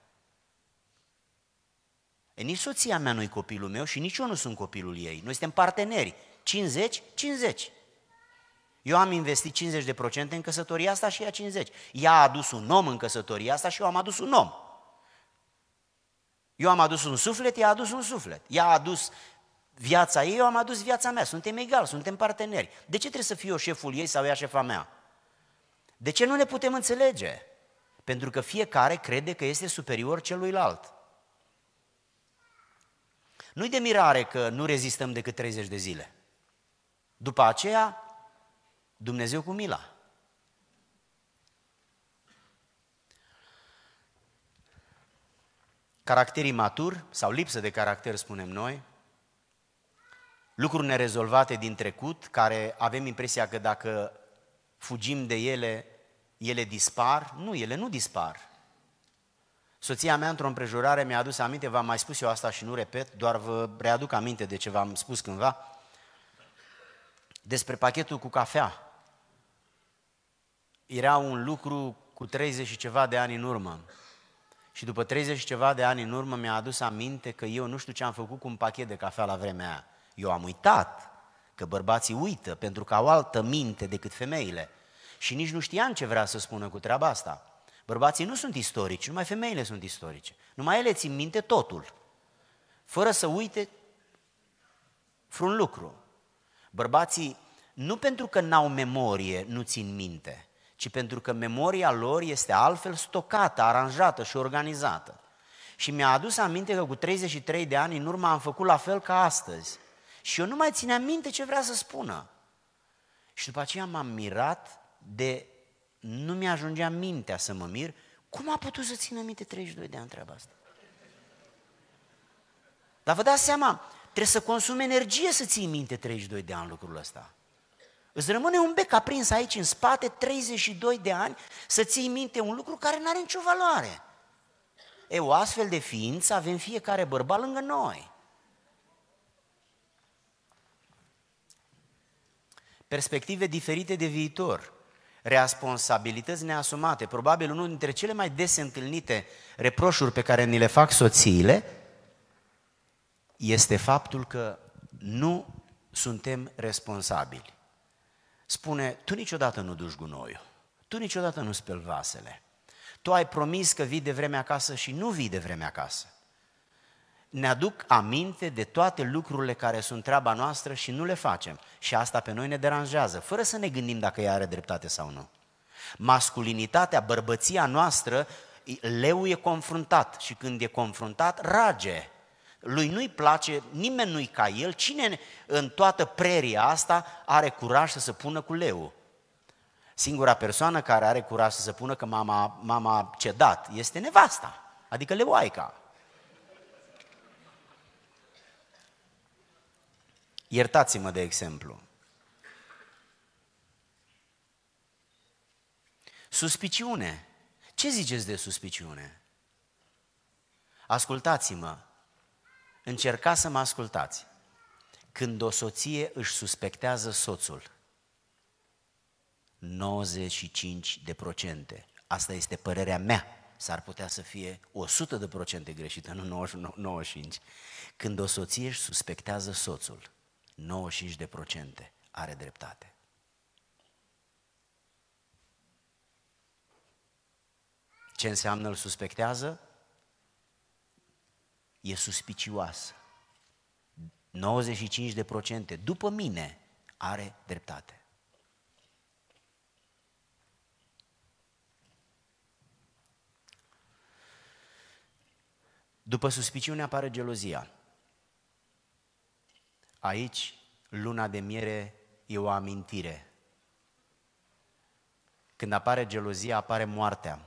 Speaker 1: E, nici soția mea nu e copilul meu și nici eu nu sunt copilul ei. Noi suntem parteneri. cincizeci cincizeci. Eu am investit cincizeci de procente în căsătoria asta și ea cincizeci. Ea a adus un om în căsătoria asta și eu am adus un om. Eu am adus un suflet, ea a adus un suflet. Ea a adus viața ei, eu am adus viața mea. Suntem egali, suntem parteneri. De ce trebuie să fiu eu șeful ei sau ea șefa mea? De ce nu ne putem înțelege? Pentru că fiecare crede că este superior celuilalt. Nu-i de mirare că nu rezistăm decât treizeci de zile. După aceea, Dumnezeu cu mila. Caracter imatur sau lipsă de caracter, spunem noi, lucruri nerezolvate din trecut, care avem impresia că dacă fugim de ele, ele dispar. Nu, ele nu dispar. Soția mea, într-o împrejurare, mi-a adus aminte, v-am mai spus eu asta și nu repet, doar vă readuc aminte de ce v-am spus cândva, despre pachetul cu cafea. Era un lucru cu treizeci și ceva de ani în urmă. Și după treizeci și ceva de ani în urmă mi-a adus aminte că eu nu știu ce am făcut cu un pachet de cafea la vremea aia. Eu am uitat, că bărbații uită, pentru că au altă minte decât femeile. Și nici nu știam ce vrea să spună cu treaba asta. Bărbații nu sunt istorici, numai femeile sunt istorice. Numai ele țin minte totul, fără să uite vreun lucru. Bărbații, nu pentru că n-au memorie, nu țin minte, ci pentru că memoria lor este altfel stocată, aranjată și organizată. Și mi-a adus aminte că cu treizeci și trei de ani în urmă am făcut la fel ca astăzi. Și eu nu mai țineam minte ce vrea să spună. Și după aceea m-am mirat de... Nu mi-ajungea mintea să mă mir. Cum a putut să țină minte treizeci și doi de ani treaba asta? Dar vă dați seama, trebuie să consumi energie să ții minte treizeci și doi de ani lucrul ăsta. Îți rămâne un bec aprins aici în spate, treizeci și doi de ani, să ții minte un lucru care nu are nicio valoare. E, o astfel de ființă avem fiecare bărbat lângă noi. Perspective diferite de viitor, responsabilități neasumate. Probabil unul dintre cele mai des întâlnite reproșuri pe care ni le fac soțiile este faptul că nu suntem responsabili. Spune, tu niciodată nu duci gunoiul, tu niciodată nu speli vasele, tu ai promis că vii de vreme acasă și nu vii de vreme acasă. Ne aduc aminte de toate lucrurile care sunt treaba noastră și nu le facem. Și asta pe noi ne deranjează, fără să ne gândim dacă ea are dreptate sau nu. Masculinitatea, bărbăția noastră, leul e confruntat și când e confruntat, rage. Lui nu-i place, nimeni nu-i ca el. Cine în toată preria asta are curaj să se pună cu leul? Singura persoană care are curaj să se pună că mama, mama a cedat este nevasta, adică leoaica. Iertați-mă de exemplu. Suspiciune. Ce ziceți de suspiciune? Ascultați-mă. Încercați să mă ascultați. Când o soție își suspectează soțul, nouăzeci și cinci de procente, asta este părerea mea, s-ar putea să fie o sută de procente greșită, nu nouăzeci și cinci. Când o soție își suspectează soțul, nouăzeci și cinci de procente are dreptate. Ce înseamnă îl suspectează? E suspicioasă. nouăzeci și cinci de procente, după mine, are dreptate. După suspiciune apare gelozia. Aici, luna de miere e o amintire. Când apare gelozia, apare moartea.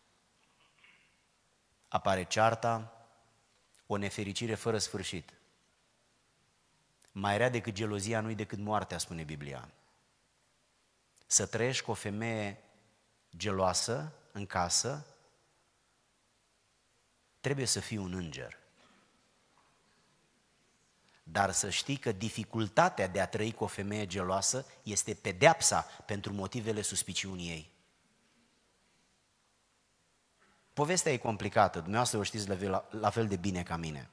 Speaker 1: Apare cearta, o nefericire fără sfârșit. Mai rea decât gelozia nu-i decât moartea, spune Biblia. Să trăiești cu o femeie geloasă în casă, trebuie să fii un înger. Dar să știi că dificultatea de a trăi cu o femeie geloasă este pedeapsa pentru motivele suspiciunii ei. Povestea e complicată, dumneavoastră o știți la, la fel de bine ca mine.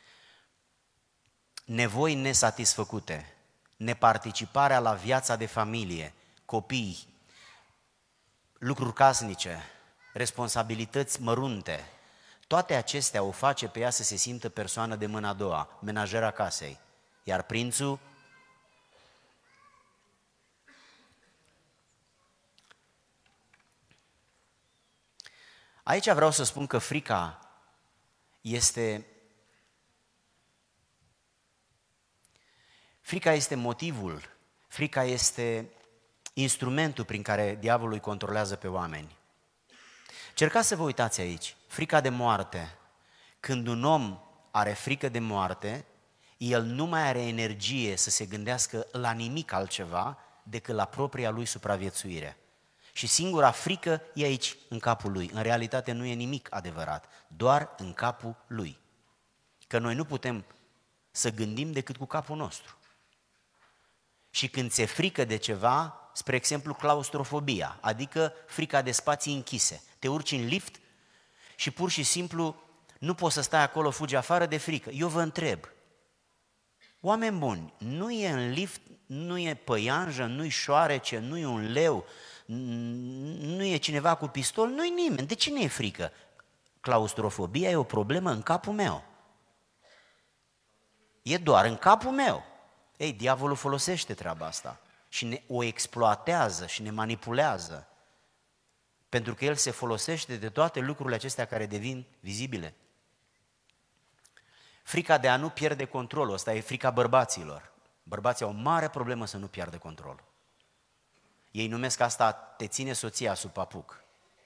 Speaker 1: Nevoi nesatisfăcute, neparticiparea la viața de familie, copii, lucruri casnice, responsabilități mărunte, toate acestea o face pe ea să se simtă persoană de mâna a doua, menajera casei. Iar prințul aici vreau să spun că frica este frica este motivul, frica este instrumentul prin care diavolul îi controlează pe oameni. Cercați să vă uitați aici, frica de moarte. Când un om are frică de moarte, el nu mai are energie să se gândească la nimic altceva decât la propria lui supraviețuire. Și singura frică e aici, în capul lui. În realitate nu e nimic adevărat, doar în capul lui. Că noi nu putem să gândim decât cu capul nostru. Și când ți-e frică de ceva, spre exemplu claustrofobia, adică frica de spații închise, te urci în lift și pur și simplu nu poți să stai acolo, fugi afară de frică. Eu vă întreb, oameni buni, nu e în lift, nu e păianjă, nu-i șoarece, nu e un leu, nu e cineva cu pistol, nu e nimeni. De ce ne e frică? Claustrofobia e o problemă în capul meu. E doar în capul meu. Ei, diavolul folosește treaba asta și ne, o exploatează și ne manipulează. Pentru că el se folosește de toate lucrurile acestea care devin vizibile. Frica de a nu pierde controlul, asta e frica bărbaților. Bărbații au o mare problemă să nu piardă controlul. Ei numesc asta te ține soția sub papuc.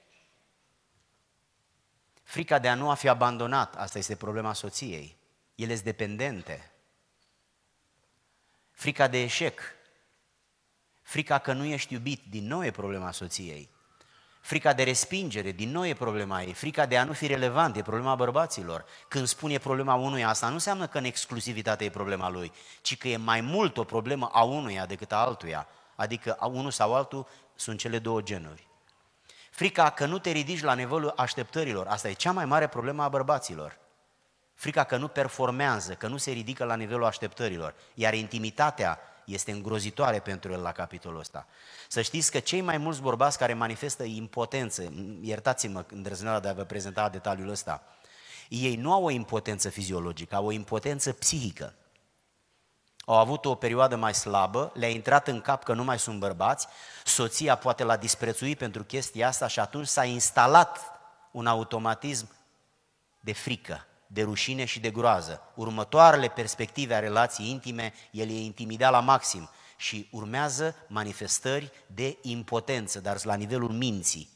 Speaker 1: Frica de a nu a fi abandonat, asta este problema soției. Ele sunt dependente. Frica de eșec, Frica că nu ești iubit, din nou e problema soției. Frica de respingere, din nou e problema ei. Frica de a nu fi relevant, e problema bărbaților. Când spune problema unuia, asta nu înseamnă că în exclusivitate e problema lui, ci că e mai mult o problemă a unuia decât a altuia. Adică unul sau altul sunt cele două genuri. Frica că nu te ridici la nivelul așteptărilor, asta e cea mai mare problemă a bărbaților. Frica că nu performează, că nu se ridică la nivelul așteptărilor, iar intimitatea este îngrozitoare pentru el la capitolul ăsta. Să știți că cei mai mulți bărbați care manifestă impotență, iertați-mă îndrăzneala de a vă prezenta detaliul ăsta, ei nu au o impotență fiziologică, au o impotență psihică. Au avut o perioadă mai slabă, le-a intrat în cap că nu mai sunt bărbați, soția poate l-a disprețuit pentru chestia asta și atunci s-a instalat un automatism de frică, de rușine și de groază. Următoarele perspective a relației intime, el e intimidat la maxim și urmează manifestări de impotență, dar la nivelul minții.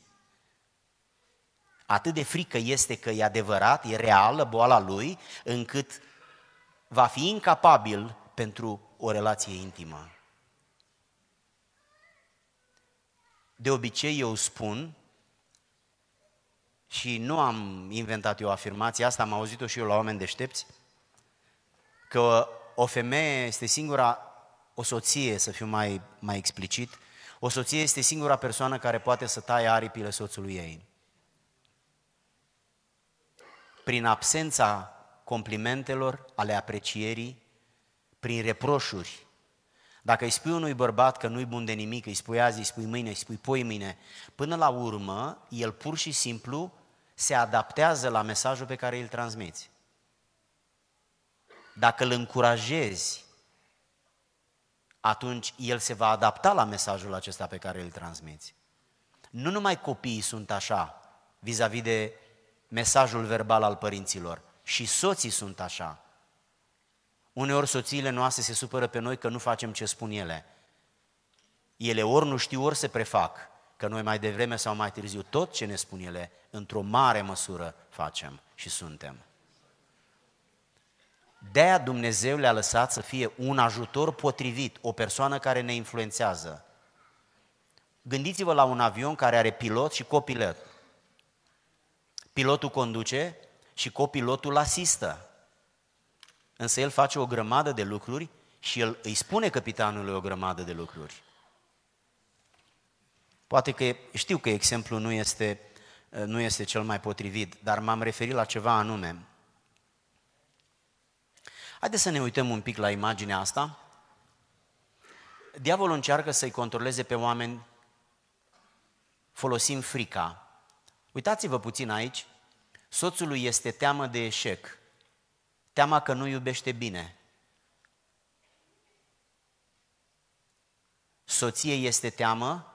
Speaker 1: Atât de frică este că e adevărat, e reală boala lui, încât va fi incapabil pentru o relație intimă. De obicei eu spun, și nu am inventat eu afirmația asta, am auzit-o și eu la oameni deștepți, că o femeie este singura, o soție, să fiu mai, mai explicit, o soție este singura persoană care poate să taie aripile soțului ei. Prin absența complimentelor, ale aprecierii, prin reproșuri. Dacă îi spui unui bărbat că nu-i bun de nimic, îi spui azi, îi spui mâine, îi spui poi mâine, până la urmă, el pur și simplu se adaptează la mesajul pe care îl transmiți. Dacă îl încurajezi, atunci el se va adapta la mesajul acesta pe care îl transmiți. Nu numai copiii sunt așa, vis-a-vis de mesajul verbal al părinților, și soții sunt așa. Uneori soțiile noastre se supără pe noi că nu facem ce spun ele. Ele ori nu știu, ori se prefac, că noi mai devreme sau mai târziu tot ce ne spun ele, într-o mare măsură facem și suntem. De-aia Dumnezeu le-a lăsat să fie un ajutor potrivit, o persoană care ne influențează. Gândiți-vă la un avion care are pilot și copilot. Pilotul conduce și copilotul asistă. Însă el face o grămadă de lucruri și el îi spune capitanului o grămadă de lucruri. Poate că știu că exemplul nu este, nu este cel mai potrivit, dar m-am referit la ceva anume. Haideți să ne uităm un pic la imaginea asta. Diavolul încearcă să-i controleze pe oameni folosind frica. Uitați-vă puțin aici, soțului este teamă de eșec, teama că nu iubește bine. Soției este teamă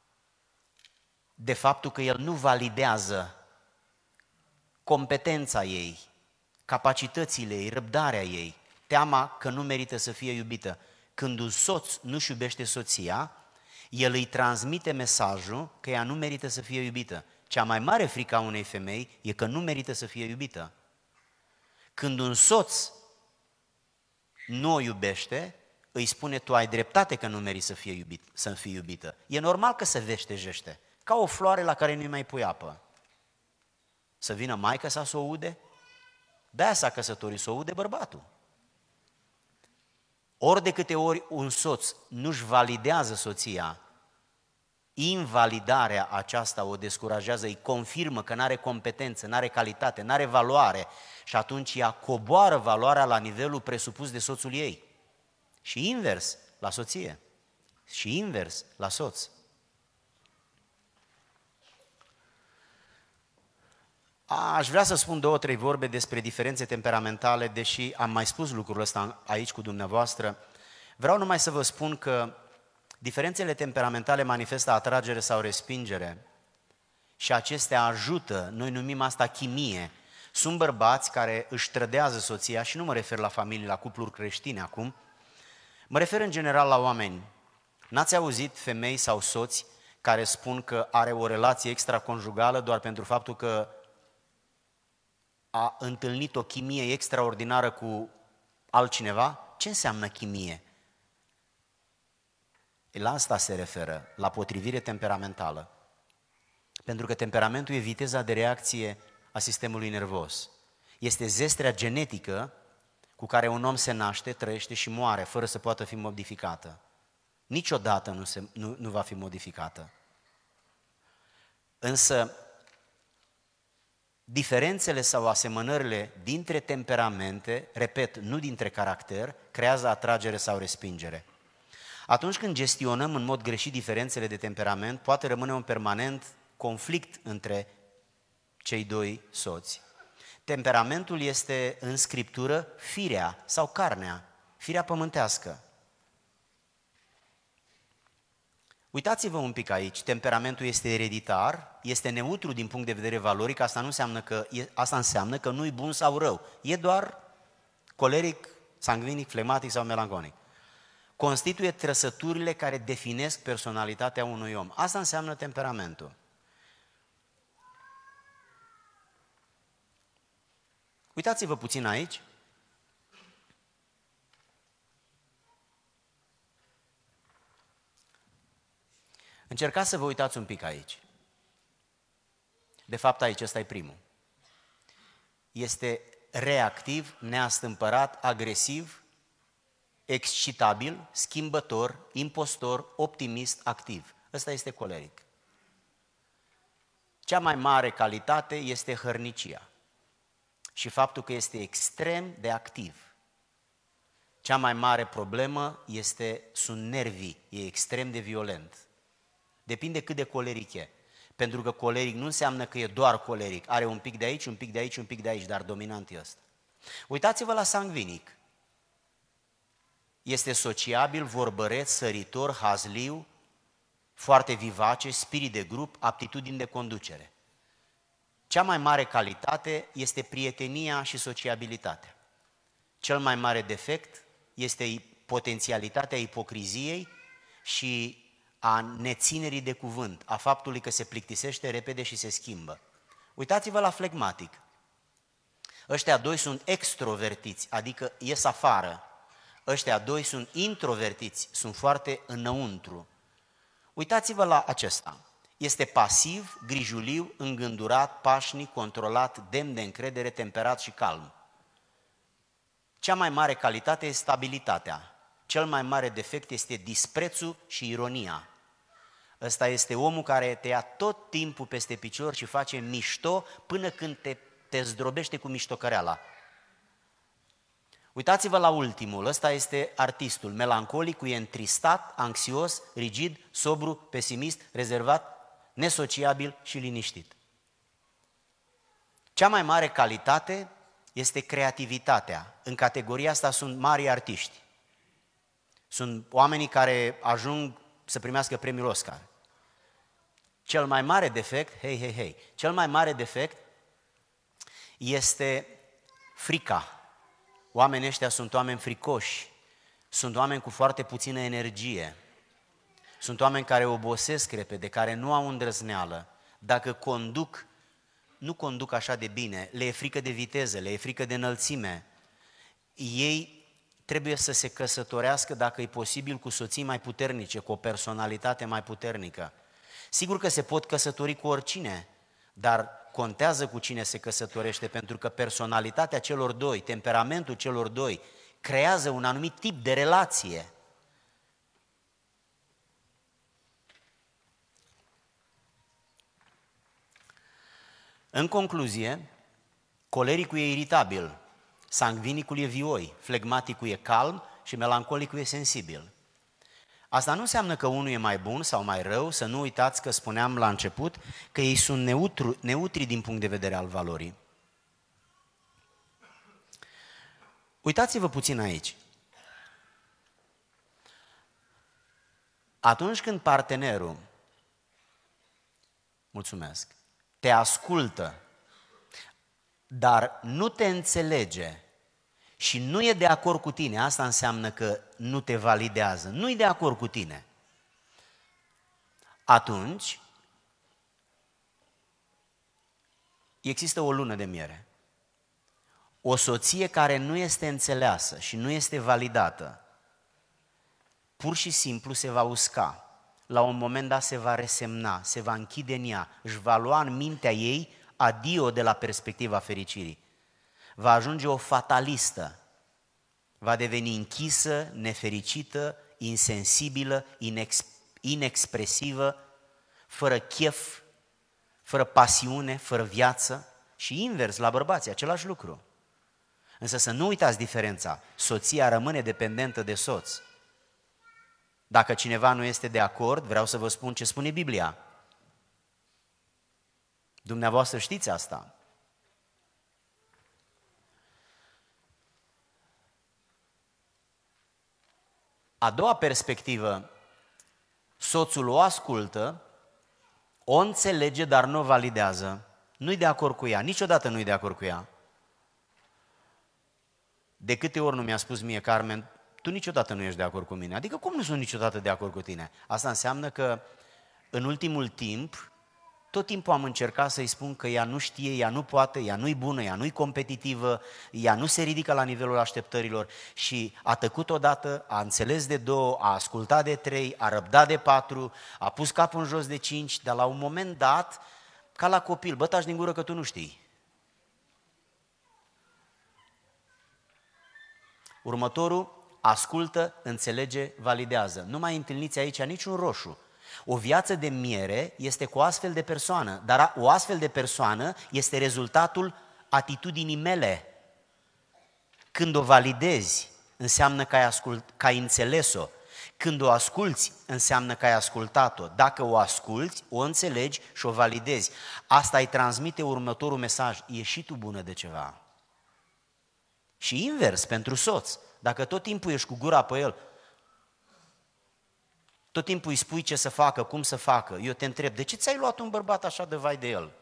Speaker 1: de faptul că el nu validează competența ei, capacitățile ei, răbdarea ei, teama că nu merită să fie iubită. Când un soț nu-și iubește soția, el îi transmite mesajul că ea nu merită să fie iubită. Cea mai mare frică a unei femei e că nu merită să fie iubită. Când un soț nu o iubește, îi spune, tu ai dreptate că nu meriți să fie iubit, să fii iubită. E normal că se veștejește, ca o floare la care nu-i mai pui apă. Să vină maica sa să o ude? De-aia s-a căsătorit, să o ude bărbatul. Ori de câte ori un soț nu-și validează soția, invalidarea aceasta o descurajează, îi confirmă că n-are competență, n-are calitate, n-are valoare și atunci ea coboară valoarea la nivelul presupus de soțul ei. Și invers la soție. Și invers la soț. Aș vrea să spun două, trei vorbe despre diferențe temperamentale, deși am mai spus lucrul ăsta aici cu dumneavoastră. Vreau numai să vă spun că diferențele temperamentale manifestă atragere sau respingere și acestea ajută, noi numim asta chimie. Sunt bărbați care își trădează soția și nu mă refer la familii, la cupluri creștine acum, mă refer în general la oameni. N-ați auzit femei sau soți care spun că are o relație extraconjugală doar pentru faptul că a întâlnit o chimie extraordinară cu altcineva? Ce înseamnă chimie? La asta se referă, la potrivire temperamentală. Pentru că temperamentul e viteza de reacție a sistemului nervos. Este zestrea genetică cu care un om se naște, trăiește și moare, fără să poată fi modificată. Niciodată nu, se, nu, nu va fi modificată. Însă, diferențele sau asemănările dintre temperamente, repet, nu dintre caracter, creează atragere sau respingere. Atunci când gestionăm în mod greșit diferențele de temperament, poate rămâne un permanent conflict între cei doi soți. Temperamentul este în Scriptură firea sau carnea, firea pământească. Uitați-vă un pic aici, temperamentul este ereditar, este neutru din punct de vedere valoric, asta, nu înseamnă că, asta înseamnă că nu-i bun sau rău, e doar coleric, sanguinic, flematic sau melanconic. Constituie trăsăturile care definesc personalitatea unui om. Asta înseamnă temperamentul. Uitați-vă puțin aici. Încercați să vă uitați un pic aici. De fapt, aici, ăsta e primul. Este reactiv, neastâmpărat, agresiv, excitabil, schimbător, impostor, optimist, activ. Ăsta este coleric. Cea mai mare calitate este hărnicia și faptul că este extrem de activ. Cea mai mare problemă este, sunt nervii, e extrem de violent. Depinde cât de coleric e. Pentru că coleric nu înseamnă că e doar coleric. Are un pic de aici, un pic de aici, un pic de aici, dar dominant e ăsta. Uitați-vă la sanguinic. Este sociabil, vorbăreț, săritor, hazliu, foarte vivace, spirit de grup, aptitudini de conducere. Cea mai mare calitate este prietenia și sociabilitatea. Cel mai mare defect este potențialitatea ipocriziei și a neținerii de cuvânt, a faptului că se plictisește repede și se schimbă. Uitați-vă la flegmatic. Ăștia doi sunt extrovertiți, adică ies afară. Ăștia doi sunt introvertiți, sunt foarte înăuntru. Uitați-vă la acesta. Este pasiv, grijuliu, îngândurat, pașnic, controlat, demn de încredere, temperat și calm. Cea mai mare calitate este stabilitatea. Cel mai mare defect este disprețul și ironia. Ăsta este omul care te ia tot timpul peste picior și face mișto până când te, te zdrobește cu miștocăreala. Uitați-vă la ultimul, ăsta este artistul, melancolicul, e întristat, anxios, rigid, sobru, pesimist, rezervat, nesociabil și liniștit. Cea mai mare calitate este creativitatea. În categoria asta sunt mari artiști. Sunt oamenii care ajung să primească premiul Oscar. Cel mai mare defect, hei, hei, hei, cel mai mare defect este frica. Oamenii ăștia sunt oameni fricoși, sunt oameni cu foarte puțină energie, sunt oameni care obosesc repede, care nu au îndrăzneală. Dacă conduc, nu conduc așa de bine, le e frică de viteză, le e frică de înălțime. Ei trebuie să se căsătorească, dacă e posibil, cu soții mai puternice, cu o personalitate mai puternică. Sigur că se pot căsători cu oricine, dar contează cu cine se căsătorește, pentru că personalitatea celor doi, temperamentul celor doi, creează un anumit tip de relație. În concluzie, colericul e iritabil, sanguinicul e vioi, flegmaticul e calm și melancolicul e sensibil. Asta nu înseamnă că unul e mai bun sau mai rău, să nu uitați că spuneam la început că ei sunt neutru, neutri din punct de vedere al valorii. Uitați-vă puțin aici. Atunci când partenerul, mulțumesc, te ascultă, dar nu te înțelege și nu e de acord cu tine, asta înseamnă că nu te validează, nu e de acord cu tine, atunci există o lună de miere. O soție care nu este înțeleasă și nu este validată pur și simplu se va usca. La un moment dat se va resemna, se va închide în ea, își va lua în mintea ei adio de la perspectiva fericirii. Va ajunge o fatalistă, va deveni închisă, nefericită, insensibilă, inex- inexpresivă, fără chef, fără pasiune, fără viață și invers la bărbați, același lucru. Însă să nu uitați diferența, soția rămâne dependentă de soț. Dacă cineva nu este de acord, vreau să vă spun ce spune Biblia. Dumneavoastră știți asta. A doua perspectivă, soțul o ascultă, o înțelege, dar nu o validează. Nu-i de acord cu ea, niciodată nu-i de acord cu ea. De câte ori nu mi-a spus mie Carmen, tu niciodată nu ești de acord cu mine. Adică cum nu sunt niciodată de acord cu tine? Asta înseamnă că în ultimul timp, tot timpul am încercat să-i spun că ea nu știe, ea nu poate, ea nu-i bună, ea nu-i competitivă, ea nu se ridică la nivelul așteptărilor și a tăcut odată, a înțeles de două, a ascultat de trei, a răbdat de patru, a pus capul în jos de cinci, dar la un moment dat, ca la copil, bă, taci din gură că tu nu știi. Următorul, ascultă, înțelege, validează. Nu mai întâlniți aici niciun roșu. O viață de miere este cu o astfel de persoană, dar o astfel de persoană este rezultatul atitudinii mele. Când o validezi, înseamnă că ai, ascult, că ai înțeles-o. Când o asculți, înseamnă că ai ascultat-o. Dacă o asculți, o înțelegi și o validezi. Asta îi transmite următorul mesaj. E și tu bună de ceva. Și invers, pentru soț. Dacă tot timpul ești cu gura pe el, tot timpul îi spui ce să facă, cum să facă, eu te întreb, de ce ți-ai luat un bărbat așa de vai de el?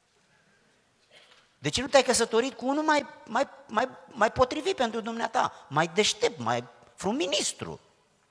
Speaker 1: De ce nu te-ai căsătorit cu unul mai, mai, mai, mai potrivit pentru dumneata, mai deștept, mai un ministru?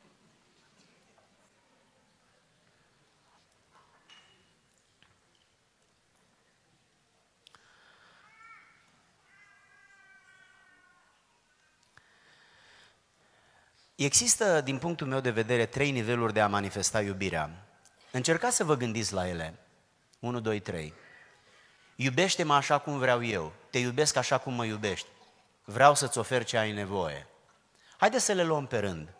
Speaker 1: Există, din punctul meu de vedere, trei niveluri de a manifesta iubirea. Încercați să vă gândiți la ele. unu, doi, trei. Iubește-mă așa cum vreau eu. Te iubesc așa cum mă iubești. Vreau să-ți ofer ce ai nevoie. Haideți să le luăm pe rând.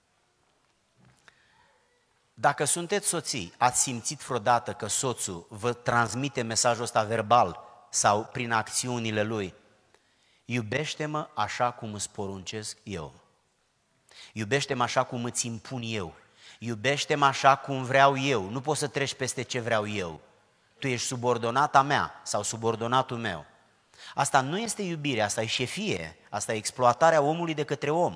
Speaker 1: Dacă sunteți soții, ați simțit vreodată că soțul vă transmite mesajul ăsta verbal sau prin acțiunile lui? Iubește-mă așa cum îți poruncesc eu. Iubește-mă așa cum îți impun eu. Iubește-mă așa cum vreau eu. Nu poți să treci peste ce vreau eu. Tu ești subordonata mea sau subordonatul meu. Asta nu este iubire, asta e șefie, asta e exploatarea omului de către om.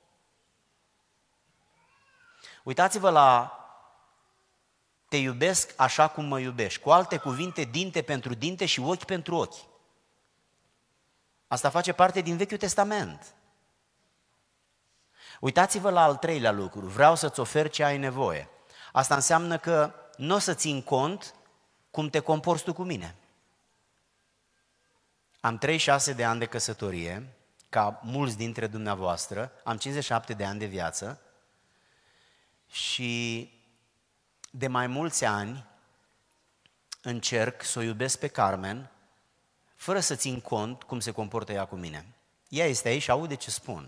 Speaker 1: Uitați-vă la te iubesc așa cum mă iubești. Cu alte cuvinte, dinte pentru dinte și ochi pentru ochi. Asta face parte din Vechiul Testament. Uitați-vă la al treilea lucru, vreau să-ți ofer ce ai nevoie. Asta înseamnă că nu o să țin cont cum te comporți tu cu mine. Am treizeci și șase de ani de căsătorie, ca mulți dintre dumneavoastră, am cincizeci și șapte de ani de viață și de mai mulți ani încerc să o iubesc pe Carmen fără să țin cont cum se comportă ea cu mine. Ea este aici și aude ce spun.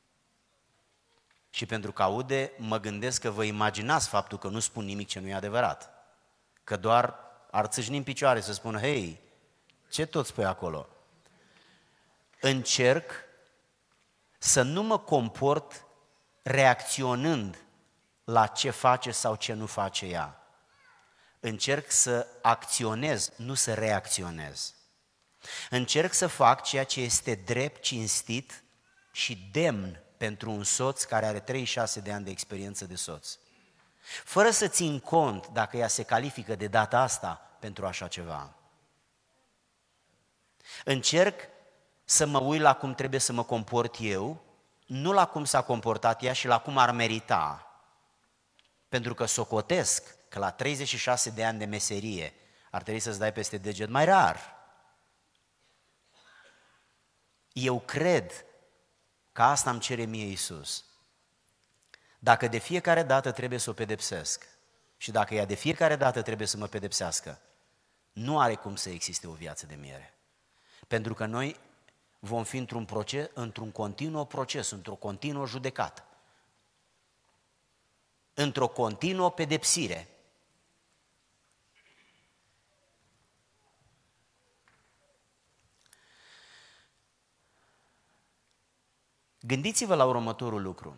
Speaker 1: Și pentru că aude, mă gândesc că vă imaginați faptul că nu spun nimic ce nu e adevărat. Că doar ar țâșni în picioare să spună, hei, ce tot spui acolo? Încerc să nu mă comport reacționând la ce face sau ce nu face ea. Încerc să acționez, nu să reacționez. Încerc să fac ceea ce este drept, cinstit și demn pentru un soț care are treizeci și șase de ani de experiență de soț. Fără să țin cont dacă ea se califică de data asta pentru așa ceva. Încerc să mă uit la cum trebuie să mă comport eu, nu la cum s-a comportat ea și la cum ar merita. Pentru că socotesc că la treizeci și șase de ani de meserie ar trebui să-ți dai peste deget mai rar. Eu cred că asta îmi cere mie Iisus. Dacă de fiecare dată trebuie să o pedepsesc și dacă ea de fiecare dată trebuie să mă pedepsească, nu are cum să existe o viață de miere. Pentru că noi vom fi într-un proces, într-un continuu proces, într-o continuă judecată, într-o continuă pedepsire. Gândiți-vă la următorul lucru.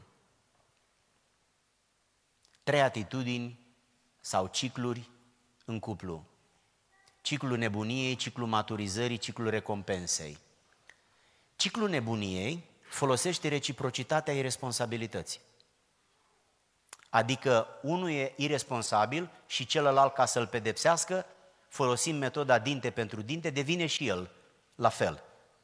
Speaker 1: Trei atitudini sau cicluri în cuplu. Ciclul nebuniei, ciclul maturizării, ciclul recompensei. Ciclul nebuniei folosește reciprocitatea iresponsabilității. Adică unul e irresponsabil și celălalt, ca să-l pedepsească, folosind metoda dinte pentru dinte, devine și el la fel.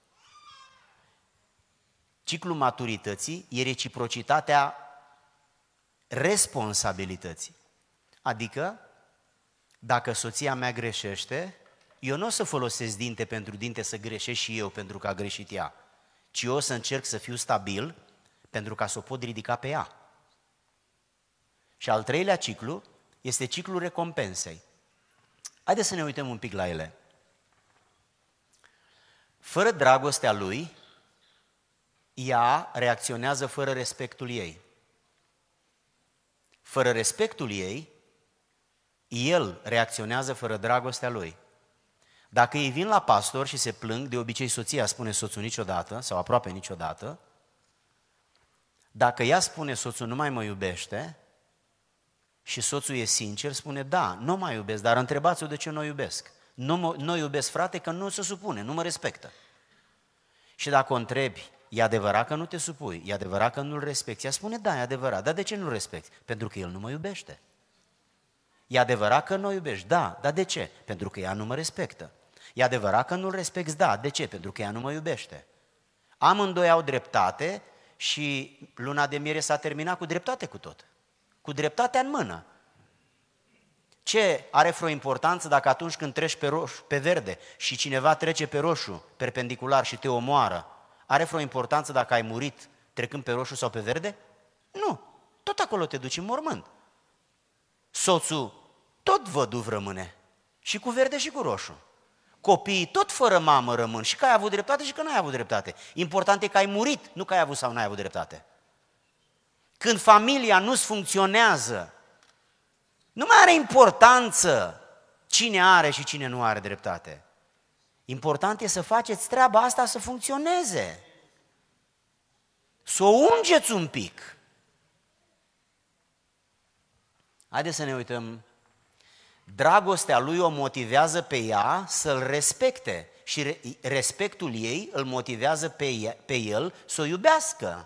Speaker 1: Ciclul maturității e reciprocitatea responsabilității. Adică, dacă soția mea greșește, eu nu o să folosesc dinte pentru dinte să greșesc și eu pentru că a greșit ea, ci eu o să încerc să fiu stabil pentru ca să o pot ridica pe ea. Și al treilea ciclu este ciclul recompensei. Haideți să ne uităm un pic la ele. Fără dragostea lui, ea reacționează fără respectul ei. Fără respectul ei, el reacționează fără dragostea lui. Dacă ei vin la pastor și se plâng, de obicei soția spune soțul niciodată, sau aproape niciodată, dacă ea spune soțul nu mai mă iubește și soțul e sincer, spune da, nu mă iubesc, dar întrebați-o de ce nu o iubesc. Nu mă nu iubesc, frate, că nu se supune, nu mă respectă. Și dacă o întrebi, e adevărat că nu te supui, e adevărat că nu-l respecti, ea spune da, e adevărat, dar de ce nu-l respecti? Pentru că el nu mă iubește. E adevărat că nu o iubești? Da, dar de ce? Pentru că ea nu mă respectă. E adevărat că nu-l respecti? Da, de ce? Pentru că ea nu mă iubește. Amândoi au dreptate și luna de miere s-a terminat cu dreptate cu tot. Cu dreptatea în mână. Ce are vreo importanță dacă atunci când treci pe, roșu, pe verde și cineva trece pe roșu perpendicular și te omoară, are vreo importanță dacă ai murit trecând pe roșu sau pe verde? Nu. Tot acolo te duci în mormânt. Soțul tot văduv rămâne, și cu verde și cu roșu. Copiii tot fără mamă rămân, și că ai avut dreptate și că nu ai avut dreptate. Important e că ai murit, nu că ai avut sau nu ai avut dreptate. Când familia nu-ți funcționează, nu mai are importanță cine are și cine nu are dreptate. Important e să faceți treaba asta să funcționeze. Să o ungeți un pic. Haideți să ne uităm. Dragostea lui o motivează pe ea să-l respecte și respectul ei îl motivează pe, ea, pe el să o iubească.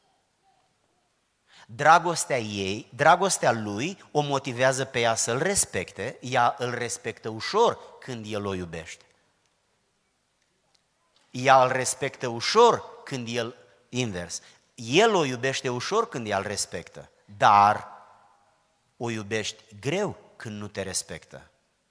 Speaker 1: Dragostea ei, dragostea lui o motivează pe ea să-l respecte, ea îl respectă ușor când el o iubește. Ea îl respectă ușor când el, invers, el o iubește ușor când ea îl respectă, dar o iubești greu când nu te respectă.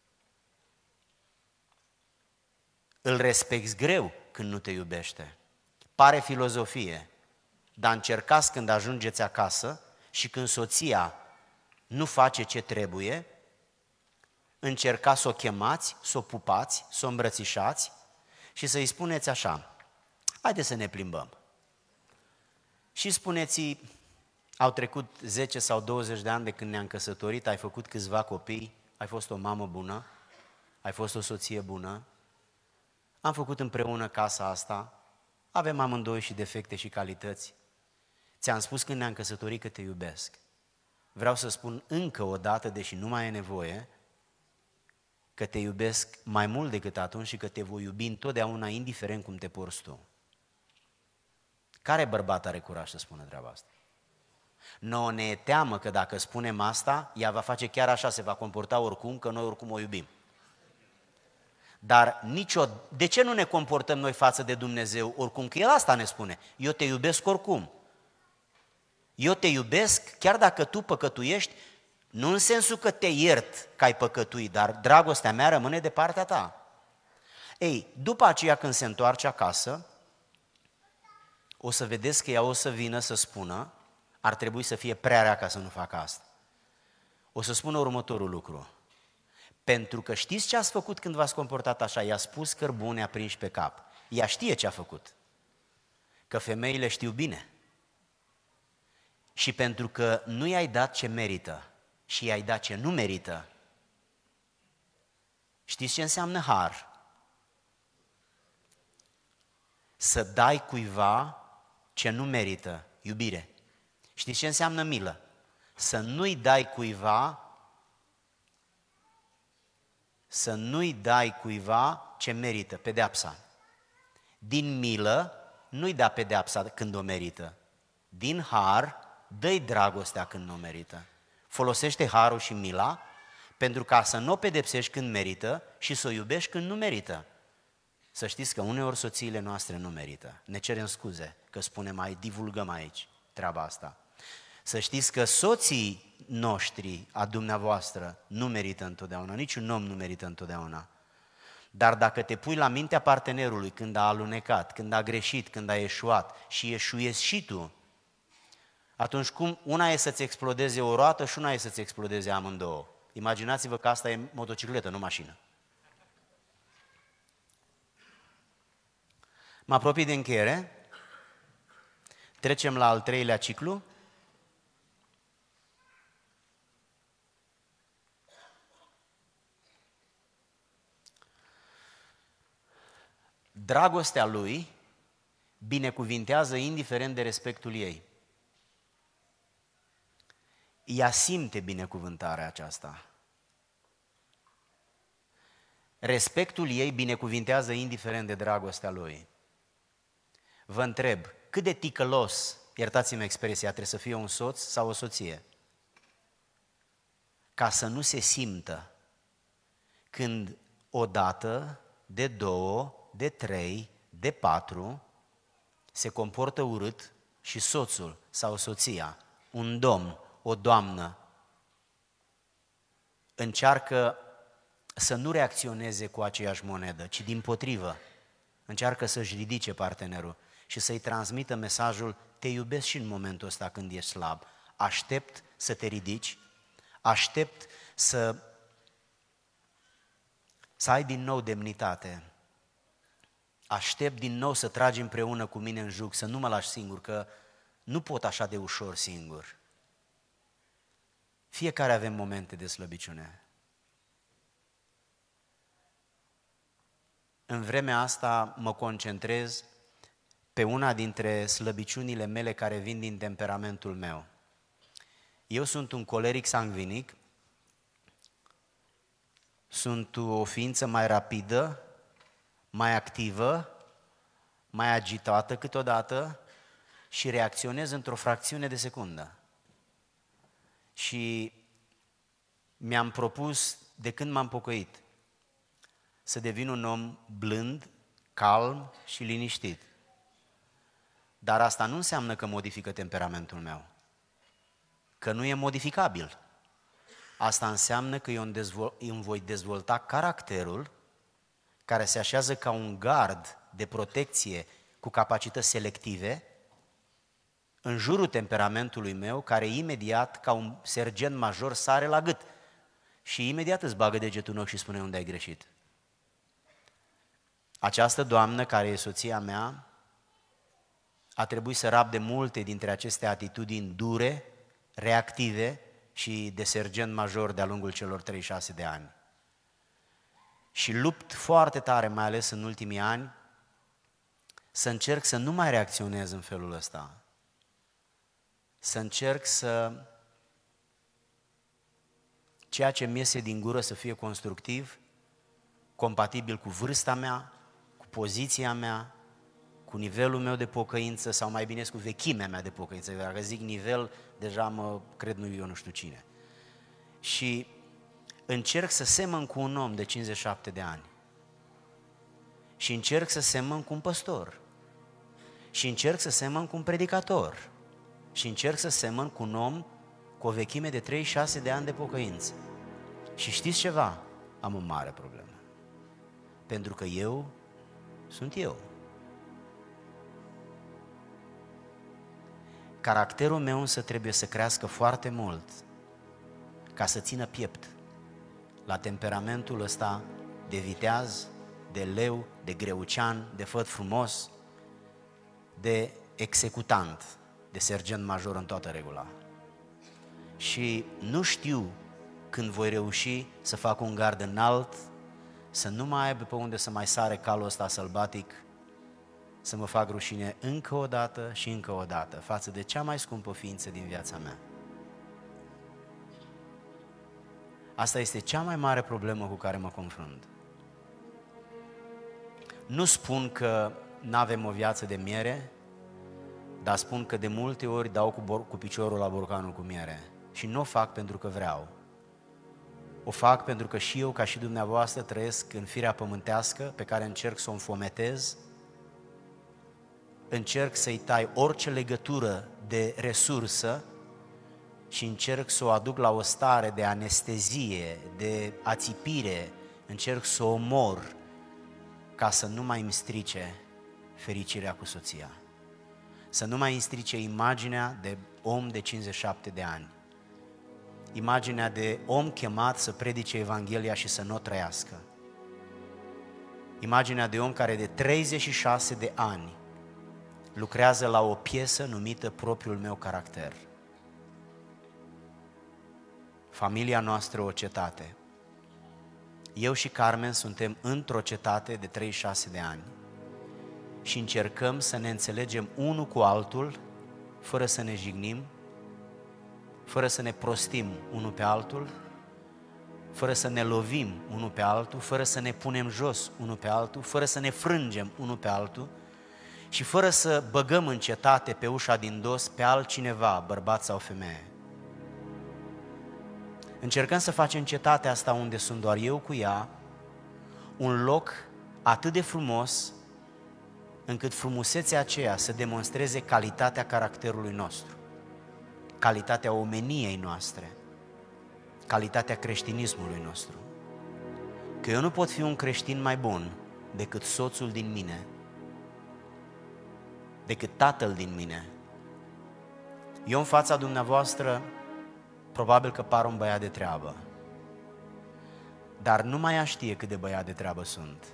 Speaker 1: Îl respecti greu când nu te iubește. Pare filozofie, dar încercați când ajungeți acasă și când soția nu face ce trebuie, încercați să o chemați, să o pupați, să o îmbrățișați și să-i spuneți așa: haideți să ne plimbăm. Și spuneți: au trecut zece sau douăzeci de ani de când ne-am căsătorit, ai făcut câțiva copii, ai fost o mamă bună, ai fost o soție bună, am făcut împreună casa asta, avem amândoi și defecte și calități. Ți-am spus când ne-am căsătorit că te iubesc. Vreau să spun încă o dată, deși nu mai e nevoie, că te iubesc mai mult decât atunci și că te voi iubi întotdeauna, indiferent cum te porți tu. Care bărbat are curaj să spună treaba asta? Nouă ne e teamă că dacă spunem asta, ea va face chiar așa, se va comporta oricum, că noi oricum o iubim. Dar nicio... de ce nu ne comportăm noi față de Dumnezeu oricum? Că El asta ne spune: eu te iubesc oricum. Eu te iubesc chiar dacă tu păcătuiești, nu în sensul că te iert că ai păcătuit, dar dragostea mea rămâne de partea ta. Ei, după aceea când se întoarce acasă, o să vedeți că ea o să vină să spună: ar trebui să fie prea rea ca să nu facă asta. O să spun următorul lucru. Pentru că știți ce ați făcut când v-ați comportat așa? I-a spus cărbune aprinși pe cap. Ea știe ce a făcut. Că femeile știu bine. Și pentru că nu i-ai dat ce merită și i-ai dat ce nu merită, știți ce înseamnă har? Să dai cuiva ce nu merită, iubire. Știți ce înseamnă milă? Să nu-i dai cuiva să nu-i dai cuiva ce merită, pedeapsa. Din milă nu-i da pedeapsa când o merită. Din har dă-i dragostea când nu o merită. Folosește harul și mila pentru ca să nu o pedepsești când merită și să o iubești când nu merită. Să știți că uneori soțiile noastre nu merită. Ne cerem scuze că spunem mai, divulgăm aici treaba asta. Să știți că soții noștri, a dumneavoastră, nu merită întotdeauna, niciun om nu merită întotdeauna. Dar dacă te pui la mintea partenerului când a alunecat, când a greșit, când a eșuat și eșuiesc și tu, atunci cum una e să-ți explodeze o roată și una e să-ți explodeze amândouă. Imaginați-vă că asta e motocicletă, nu mașină. Mă apropii de încheiere. Trecem la al treilea ciclu. Dragostea lui binecuvintează indiferent de respectul ei. Ea simte binecuvântarea aceasta. Respectul ei binecuvintează indiferent de dragostea lui. Vă întreb, cât de ticălos, iertați-mi expresia, trebuie să fie un soț sau o soție? Ca să nu se simtă când odată, de două, de trei, de patru, se comportă urât și soțul sau soția, un domn, o doamnă, încearcă să nu reacționeze cu aceeași monedă, ci dimpotrivă, încearcă să-și ridice partenerul și să-i transmită mesajul: te iubesc și în momentul ăsta când ești slab, aștept să te ridici, aștept să, să ai din nou demnitate, aștept din nou să tragi împreună cu mine în jug, să nu mă lași singur, că nu pot așa de ușor singur. Fiecare avem momente de slăbiciune. În vremea asta mă concentrez pe una dintre slăbiciunile mele care vin din temperamentul meu. Eu sunt un coleric sangvinic, sunt o ființă mai rapidă, mai activă, mai agitată câteodată și reacționez într-o fracțiune de secundă. Și mi-am propus, de când m-am pocăit, să devin un om blând, calm și liniștit. Dar asta nu înseamnă că modifică temperamentul meu, că nu e modificabil. Asta înseamnă că eu îmi voi dezvolta caracterul care se așează ca un gard de protecție cu capacități selective în jurul temperamentului meu, care imediat, ca un sergent major, sare la gât și imediat îți bagă degetul în ochi și spune unde ai greșit. Această doamnă, care e soția mea, a trebuit să rabde multe dintre aceste atitudini dure, reactive și de sergent major de-a lungul celor treizeci și șase de ani. Și lupt foarte tare, mai ales în ultimii ani, să încerc să nu mai reacționez în felul ăsta. Să încerc să... ceea ce mi iese din gură să fie constructiv, compatibil cu vârsta mea, cu poziția mea, cu nivelul meu de pocăință, sau mai bine cu vechimea mea de pocăință. Dacă zic nivel, deja mă cred nu eu nu știu cine. Și încerc să semăn cu un om de cincizeci și șapte de ani. Și încerc să semăn cu un păstor. Și încerc să semăn cu un predicator. Și încerc să semăn cu un om cu o vechime de treizeci și șase de ani de pocăință. Și știți ceva? Am o mare problemă. Pentru că eu sunt eu. Caracterul meu însă trebuie să crească foarte mult ca să țină piept la temperamentul ăsta de viteaz, de leu, de greucean, de făt frumos, de executant, de sergent major în toată regula. Și nu știu când voi reuși să fac un gard înalt, să nu mai aibă pe unde să mai sare calul ăsta sălbatic, să mă fac rușine încă o dată și încă o dată față de cea mai scumpă ființă din viața mea. Asta este cea mai mare problemă cu care mă confrunt. Nu spun că n-avem o viață de miere, dar spun că de multe ori dau cu, bor- cu piciorul la borcanul cu miere. Și nu o fac pentru că vreau. O fac pentru că și eu, ca și dumneavoastră, trăiesc în firea pământească pe care încerc să o înfometez, încerc să-i tai orice legătură de resursă și încerc să o aduc la o stare de anestezie, de ațipire, încerc să o omor ca să nu mai îmi strice fericirea cu soția, să nu mai îmi strice imaginea de om de cincizeci și șapte de ani, imaginea de om chemat să predice Evanghelia și să nu o trăiască, imaginea de om care de treizeci și șase de ani lucrează la o piesă numită propriul meu caracter. Familia noastră o cetate. Eu și Carmen suntem într-o cetate de treizeci și șase de ani și încercăm să ne înțelegem unul cu altul fără să ne jignim, fără să ne prostim unul pe altul, fără să ne lovim unul pe altul, fără să ne punem jos unul pe altul, fără să ne frângem unul pe altul și fără să băgăm în cetate pe ușa din dos pe altcineva, bărbat sau femeie. Încercăm să facem cetatea asta unde sunt doar eu cu ea, un loc atât de frumos încât frumusețea aceea să demonstreze calitatea caracterului nostru, calitatea omeniei noastre, calitatea creștinismului nostru. Că eu nu pot fi un creștin mai bun decât soțul din mine, decât tatăl din mine. Eu în fața dumneavoastră probabil că par un băiat de treabă, dar numai ea știe cât de băiat de treabă sunt.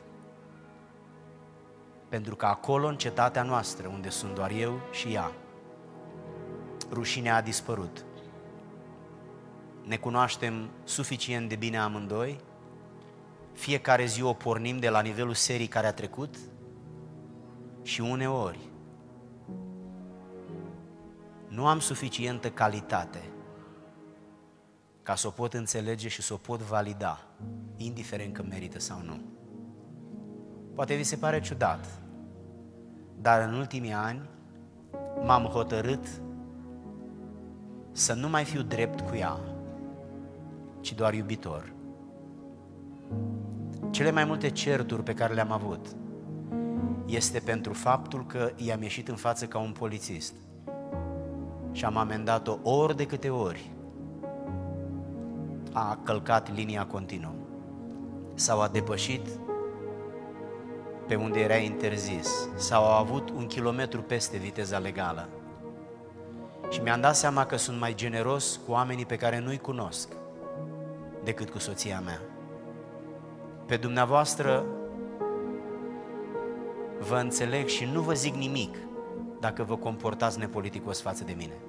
Speaker 1: Pentru că acolo, în cetatea noastră, unde sunt doar eu și ea, rușinea a dispărut. Ne cunoaștem suficient de bine amândoi, fiecare zi o pornim de la nivelul serii care a trecut și uneori nu am suficientă calitate ca să o pot înțelege și să o pot valida, indiferent că merită sau nu. Poate vi se pare ciudat, dar în ultimii ani m-am hotărât să nu mai fiu drept cu ea, ci doar iubitor. Cele mai multe certuri pe care le-am avut este pentru faptul că i-am ieșit în față ca un polițist și am amendat-o ori de câte ori a călcat linia continuă sau a depășit pe unde era interzis sau a avut un kilometru peste viteza legală. Și mi-am dat seama că sunt mai generos cu oamenii pe care nu-i cunosc decât cu soția mea. Pe dumneavoastră vă înțeleg și nu vă zic nimic dacă vă comportați nepoliticos față de mine.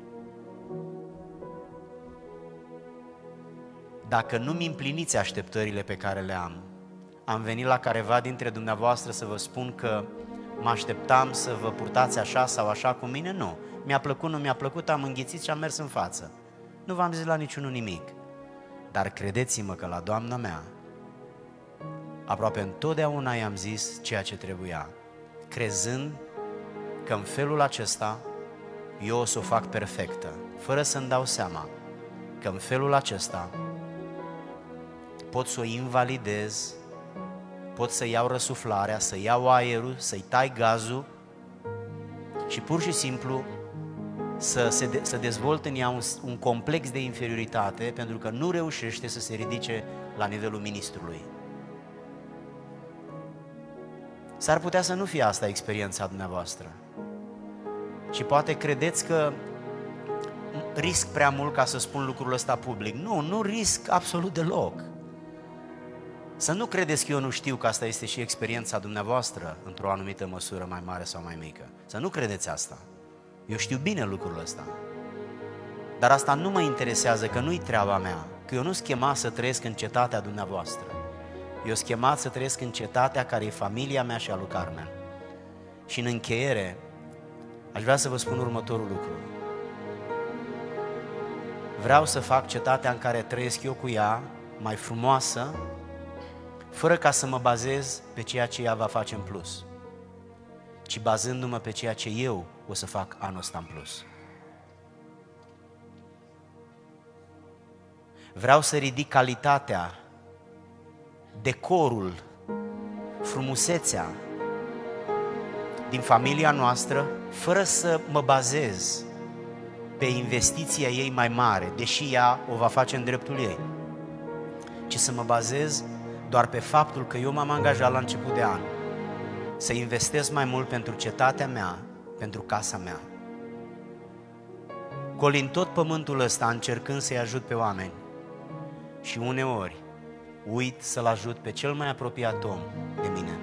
Speaker 1: Dacă nu-mi împliniți așteptările pe care le am, am venit la careva dintre dumneavoastră să vă spun că mă așteptam să vă purtați așa sau așa cu mine? Nu. Mi-a plăcut, nu mi-a plăcut, am înghițit și am mers în față. Nu v-am zis la niciunul nimic. Dar credeți-mă că la doamna mea aproape întotdeauna i-am zis ceea ce trebuia, crezând că în felul acesta eu o să o fac perfectă, fără să-mi dau seama că în felul acesta pot să o invalidez, pot să iau răsuflarea, să iau aerul, să-i tai gazul și pur și simplu să, se de, să dezvolt în ea un, un complex de inferioritate pentru că nu reușește să se ridice la nivelul ministrului. S-ar putea să nu fie asta experiența dumneavoastră. Și poate credeți că risc prea mult ca să spun lucrul ăsta public. Nu, nu risc absolut deloc. Să nu credeți că eu nu știu că asta este și experiența dumneavoastră într-o anumită măsură mai mare sau mai mică. Să nu credeți asta. Eu știu bine lucrul ăsta. Dar asta nu mă interesează, că nu-i treaba mea, că eu nu sunt chemat să trăiesc în cetatea dumneavoastră. Eu sunt chemat să trăiesc în cetatea care e familia mea și a lui Carmen. Și în încheiere, aș vrea să vă spun următorul lucru. Vreau să fac cetatea în care trăiesc eu cu ea mai frumoasă, fără ca să mă bazez pe ceea ce ea va face în plus, ci bazându-mă pe ceea ce eu o să fac anul ăsta în plus. Vreau să ridic calitatea, decorul, frumusețea din familia noastră, fără să mă bazez pe investiția ei mai mare, deși ea o va face în dreptul ei, ci să mă bazez doar pe faptul că eu m-am angajat la început de an să investesc mai mult pentru cetatea mea, pentru casa mea. Colind tot pământul ăsta încercând să-i ajut pe oameni și uneori uit să-l ajut pe cel mai apropiat om de mine.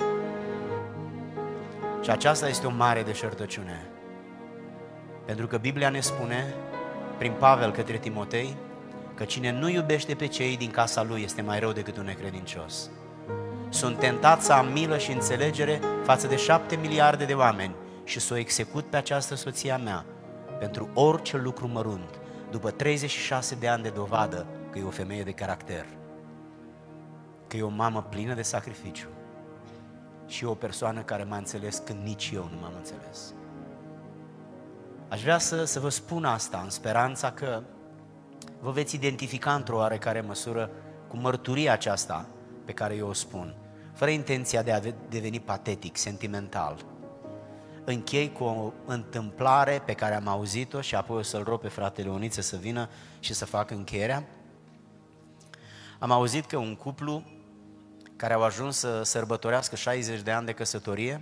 Speaker 1: Și aceasta este o mare deșertăciune. Pentru că Biblia ne spune, prin Pavel către Timotei, că cine nu iubește pe cei din casa lui este mai rău decât un necredincios. Sunt tentat să am milă și înțelegere față de șapte miliarde de oameni și să o execut pe această soție a mea pentru orice lucru mărunt, după treizeci și șase de ani de dovadă că e o femeie de caracter, că e o mamă plină de sacrificiu și o persoană care m-a înțeles când nici eu nu m-am înțeles. Aș vrea să, să vă spun asta în speranța că vă veți identifica într-o oarecare măsură cu mărturia aceasta pe care eu o spun, fără intenția de a deveni patetic, sentimental. Închei cu o întâmplare pe care am auzit-o și apoi o să-l rog pe fratele Ioniță să vină și să facă încheierea. Am auzit că un cuplu care au ajuns să sărbătorească șaizeci de ani de căsătorie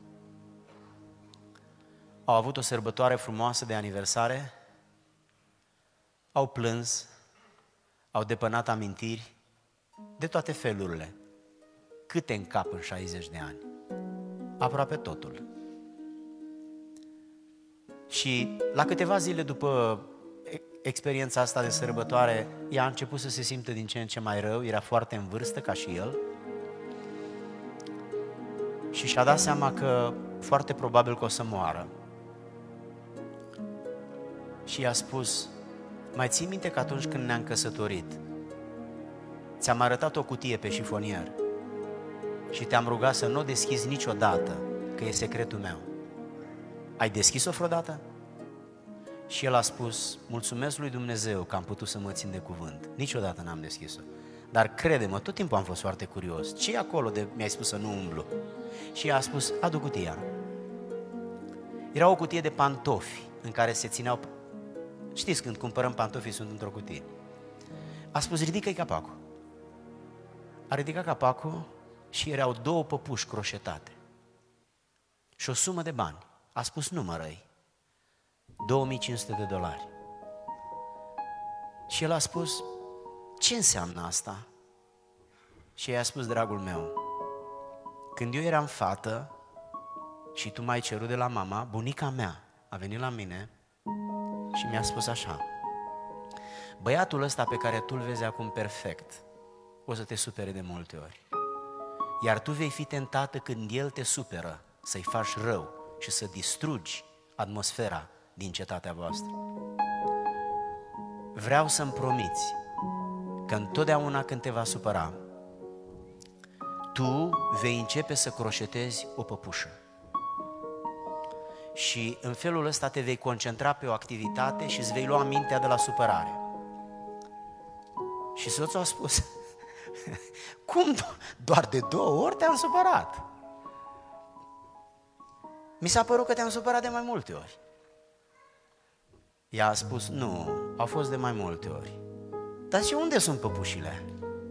Speaker 1: au avut o sărbătoare frumoasă de aniversare, au plâns, au depănat amintiri de toate felurile. Câte în cap în șaizeci de ani? Aproape totul. Și la câteva zile după experiența asta de sărbătoare, ea a început să se simtă din ce în ce mai rău, era foarte în vârstă ca și el și și-a dat seama că foarte probabil că o să moară. Și i-a spus, mai ții minte că atunci când ne-am căsătorit, ți-am arătat o cutie pe șifonier și te-am rugat să nu o deschizi niciodată, că e secretul meu. Ai deschis-o vreodată? Și el a spus, mulțumesc lui Dumnezeu că am putut să mă țin de cuvânt. Niciodată n-am deschis-o. Dar crede-mă, tot timpul am fost foarte curios. Ce e acolo de mi-ai spus să nu umblu? Și ea a spus, adu cutia. Era o cutie de pantofi în care se țineau... Știți, când cumpărăm pantofii sunt într-o cutie. A spus, ridică-i capacul. A ridicat capacul și erau două păpuși croșetate și o sumă de bani. A spus, numără-i. două mii cinci sute de dolari. Și el a spus, ce înseamnă asta? Și ea a spus, dragul meu, când eu eram fată și tu m-ai cerut de la mama, bunica mea a venit la mine și mi-a spus așa, băiatul ăsta pe care tu-l vezi acum perfect, o să te supere de multe ori. Iar tu vei fi tentată când el te superă să-i faci rău și să distrugi atmosfera din cetatea voastră. Vreau să-mi promiți că întotdeauna când te va supăra, tu vei începe să croșetezi o păpușă. Și în felul ăsta te vei concentra pe o activitate și îți vei lua mintea de la supărare. Și soțul a spus, cum doar de două ori te-am supărat? Mi s-a părut că te-am supărat de mai multe ori. Ea a spus, nu, au fost de mai multe ori. Dar și unde sunt păpușile?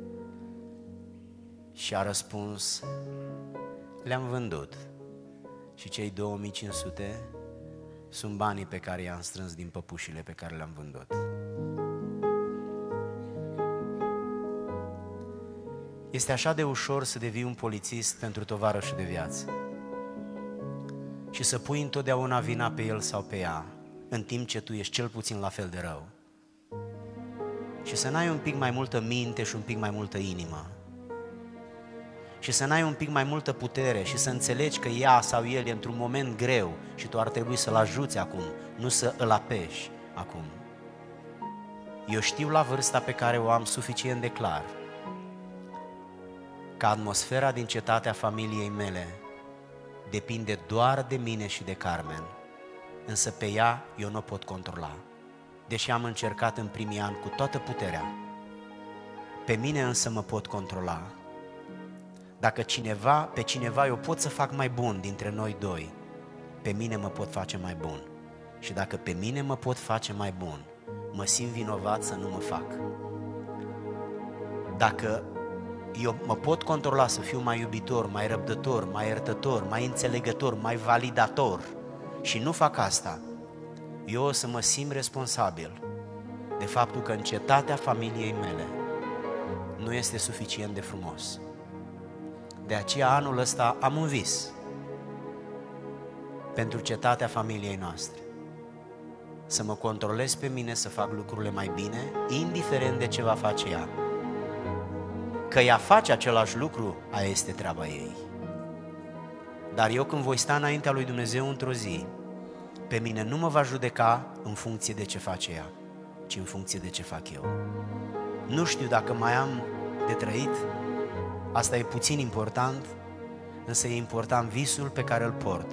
Speaker 1: Și a răspuns, le-am vândut. Și cei două mii cinci sute sunt banii pe care i-am strâns din păpușile pe care le-am vândut. Este așa de ușor să devii un polițist pentru tovarășul de viață și să pui întotdeauna vina pe el sau pe ea, în timp ce tu ești cel puțin la fel de rău. Și să n-ai un pic mai multă minte și un pic mai multă inimă. Și să n-ai un pic mai multă putere și să înțelegi că ea sau el e într-un moment greu și tu ar trebui să-l ajuți acum, nu să îl apeși acum. Eu știu la vârsta pe care o am suficient de clar că atmosfera din cetatea familiei mele depinde doar de mine și de Carmen, însă pe ea eu nu o pot controla, deși am încercat în primii ani cu toată puterea. Pe mine însă mă pot controla. Dacă cineva, pe cineva eu pot să fac mai bun dintre noi doi, pe mine mă pot face mai bun. Și dacă pe mine mă pot face mai bun, mă simt vinovat să nu mă fac. Dacă eu mă pot controla să fiu mai iubitor, mai răbdător, mai iertător, mai înțelegător, mai validator și nu fac asta, eu o să mă simt responsabil de faptul că în cetatea familiei mele nu este suficient de frumos. De aceea anul ăsta am un vis pentru cetatea familiei noastre. Să mă controlez pe mine să fac lucrurile mai bine, indiferent de ce va face ea. Că ea face același lucru, aia este treaba ei. Dar eu când voi sta înaintea lui Dumnezeu într-o zi, pe mine nu mă va judeca în funcție de ce face ea, ci în funcție de ce fac eu. Nu știu dacă mai am de trăit, asta e puțin important, însă e important visul pe care îl port.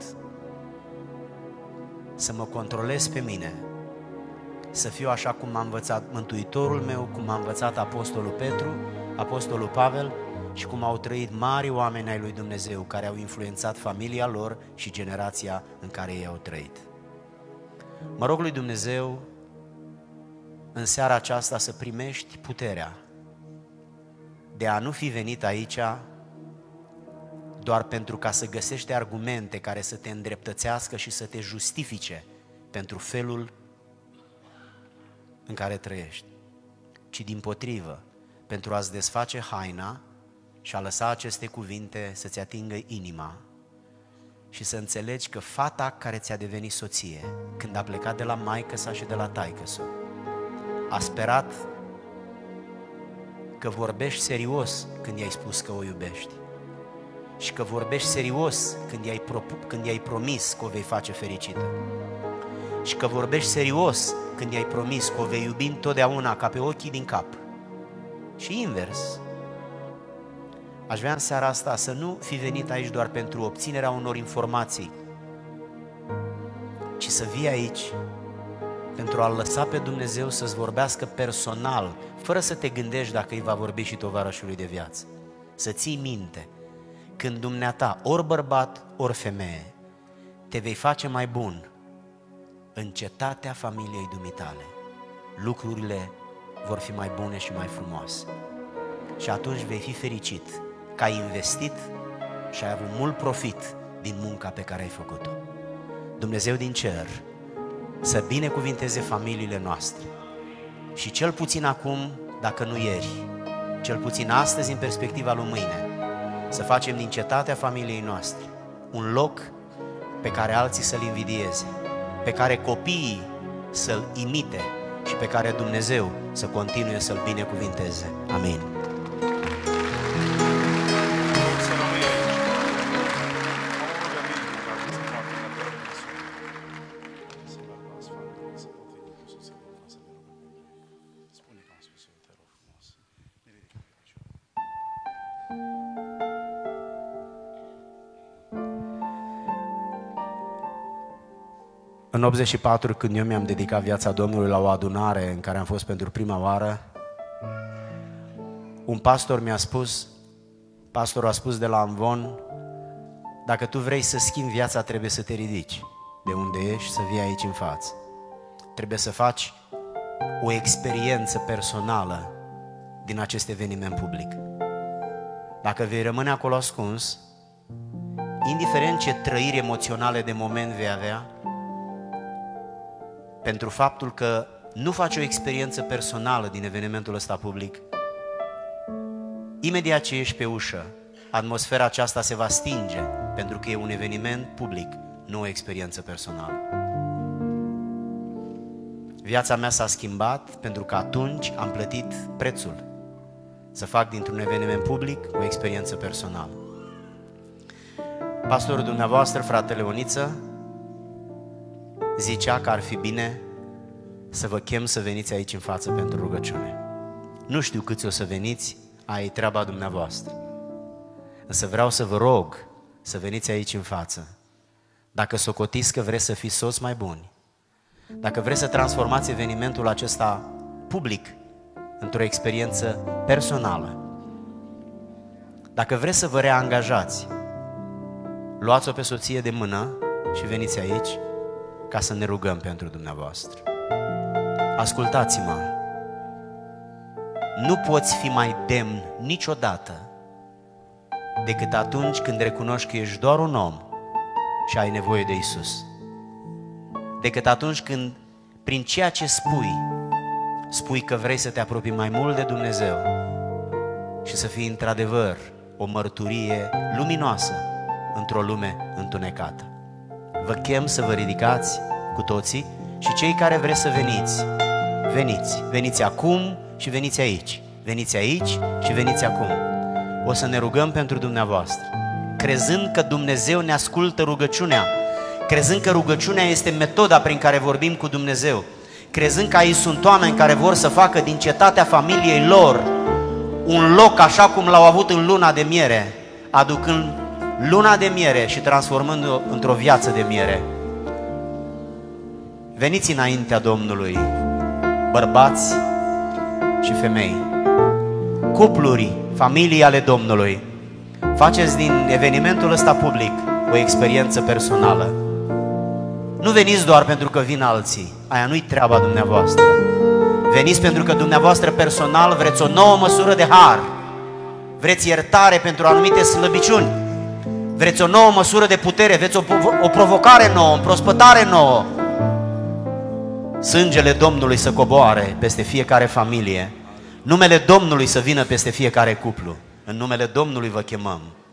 Speaker 1: Să mă controlez pe mine, să fiu așa cum m-a învățat Mântuitorul meu, cum m-a învățat Apostolul Petru, Apostolul Pavel și cum au trăit mari oameni ai lui Dumnezeu care au influențat familia lor și generația în care ei au trăit. Mă rog lui Dumnezeu în seara aceasta să primești puterea de a nu fi venit aici doar pentru ca să găsești argumente care să te îndreptățească și să te justifice pentru felul în care trăiești, ci dimpotrivă, pentru a-ți desface haina și a lăsa aceste cuvinte să-ți atingă inima și să înțelegi că fata care ți-a devenit soție, când a plecat de la maică-sa și de la taică-sa, a sperat că vorbești serios când i-ai spus că o iubești și că vorbești serios când i-ai, pro- când i-ai promis că o vei face fericită și că vorbești serios când i-ai promis că o vei iubi întotdeauna ca pe ochii din cap. Și invers. Aș vrea în seara asta să nu fi venit aici doar pentru obținerea unor informații, ci să vii aici pentru a-L lăsa pe Dumnezeu să-ți vorbească personal, fără să te gândești dacă îi va vorbi și tovarășului de viață. Să ții minte, când dumneata, ori bărbat, ori femeie, te vei face mai bun în cetatea familiei dumitale, lucrurile vor fi mai bune și mai frumoase. Și atunci vei fi fericit că ai investit și ai avut mult profit din munca pe care ai făcut-o. Dumnezeu din cer să binecuvinteze familiile noastre și cel puțin acum, dacă nu ieri, cel puțin astăzi în perspectiva lui mâine, să facem din cetatea familiei noastre un loc pe care alții să-l invidieze, pe care copiii să-l imite și pe care Dumnezeu să continue să-l binecuvinteze. Amin. În optzeci și patru, când eu mi-am dedicat viața Domnului la o adunare în care am fost pentru prima oară, un pastor mi-a spus, pastorul a spus de la Amvon, dacă tu vrei să schimbi viața, trebuie să te ridici de unde ești, să vii aici în față. Trebuie să faci o experiență personală din acest eveniment public. Dacă vei rămâne acolo ascuns, indiferent ce trăiri emoționale de moment vei avea, pentru faptul că nu faci o experiență personală din evenimentul ăsta public, imediat ce ieși pe ușă, atmosfera aceasta se va stinge, pentru că e un eveniment public, nu o experiență personală. Viața mea s-a schimbat pentru că atunci am plătit prețul să fac dintr-un eveniment public o experiență personală. Pastorul dumneavoastră, fratele Oniță, zicea că ar fi bine să vă chem să veniți aici în față pentru rugăciune. Nu știu câți o să veniți, aia e treaba dumneavoastră. Însă vreau să vă rog să veniți aici în față. Dacă socotiți că vreți să fiți soți mai buni, dacă vreți să transformați evenimentul acesta public într-o experiență personală, dacă vreți să vă reangajați, luați-o pe soție de mână și veniți aici ca să ne rugăm pentru dumneavoastră. Ascultați-mă, nu poți fi mai demn niciodată decât atunci când recunoști că ești doar un om și ai nevoie de Iisus. Decât atunci când, prin ceea ce spui, spui că vrei să te apropii mai mult de Dumnezeu și să fii într-adevăr o mărturie luminoasă într-o lume întunecată. Vă chem să vă ridicați cu toții și cei care vreți să veniți, veniți, veniți acum și veniți aici, veniți aici și veniți acum. O să ne rugăm pentru dumneavoastră, crezând că Dumnezeu ne ascultă rugăciunea, crezând că rugăciunea este metoda prin care vorbim cu Dumnezeu, crezând că aici sunt oameni care vor să facă din cetatea familiei lor un loc așa cum l-au avut în luna de miere, aducând luna de miere și transformând-o într-o viață de miere. Veniți înaintea Domnului, bărbați și femei, cupluri, familii ale Domnului, faceți din evenimentul ăsta public o experiență personală. Nu veniți doar pentru că vin alții, aia nu-i treaba dumneavoastră. Veniți pentru că dumneavoastră personal vreți o nouă măsură de har, vreți iertare pentru anumite slăbiciuni, vreți o nouă măsură de putere, vreți o, o provocare nouă, o împrospătare nouă. Sângele Domnului să coboare peste fiecare familie, numele Domnului să vină peste fiecare cuplu. În numele Domnului vă chemăm.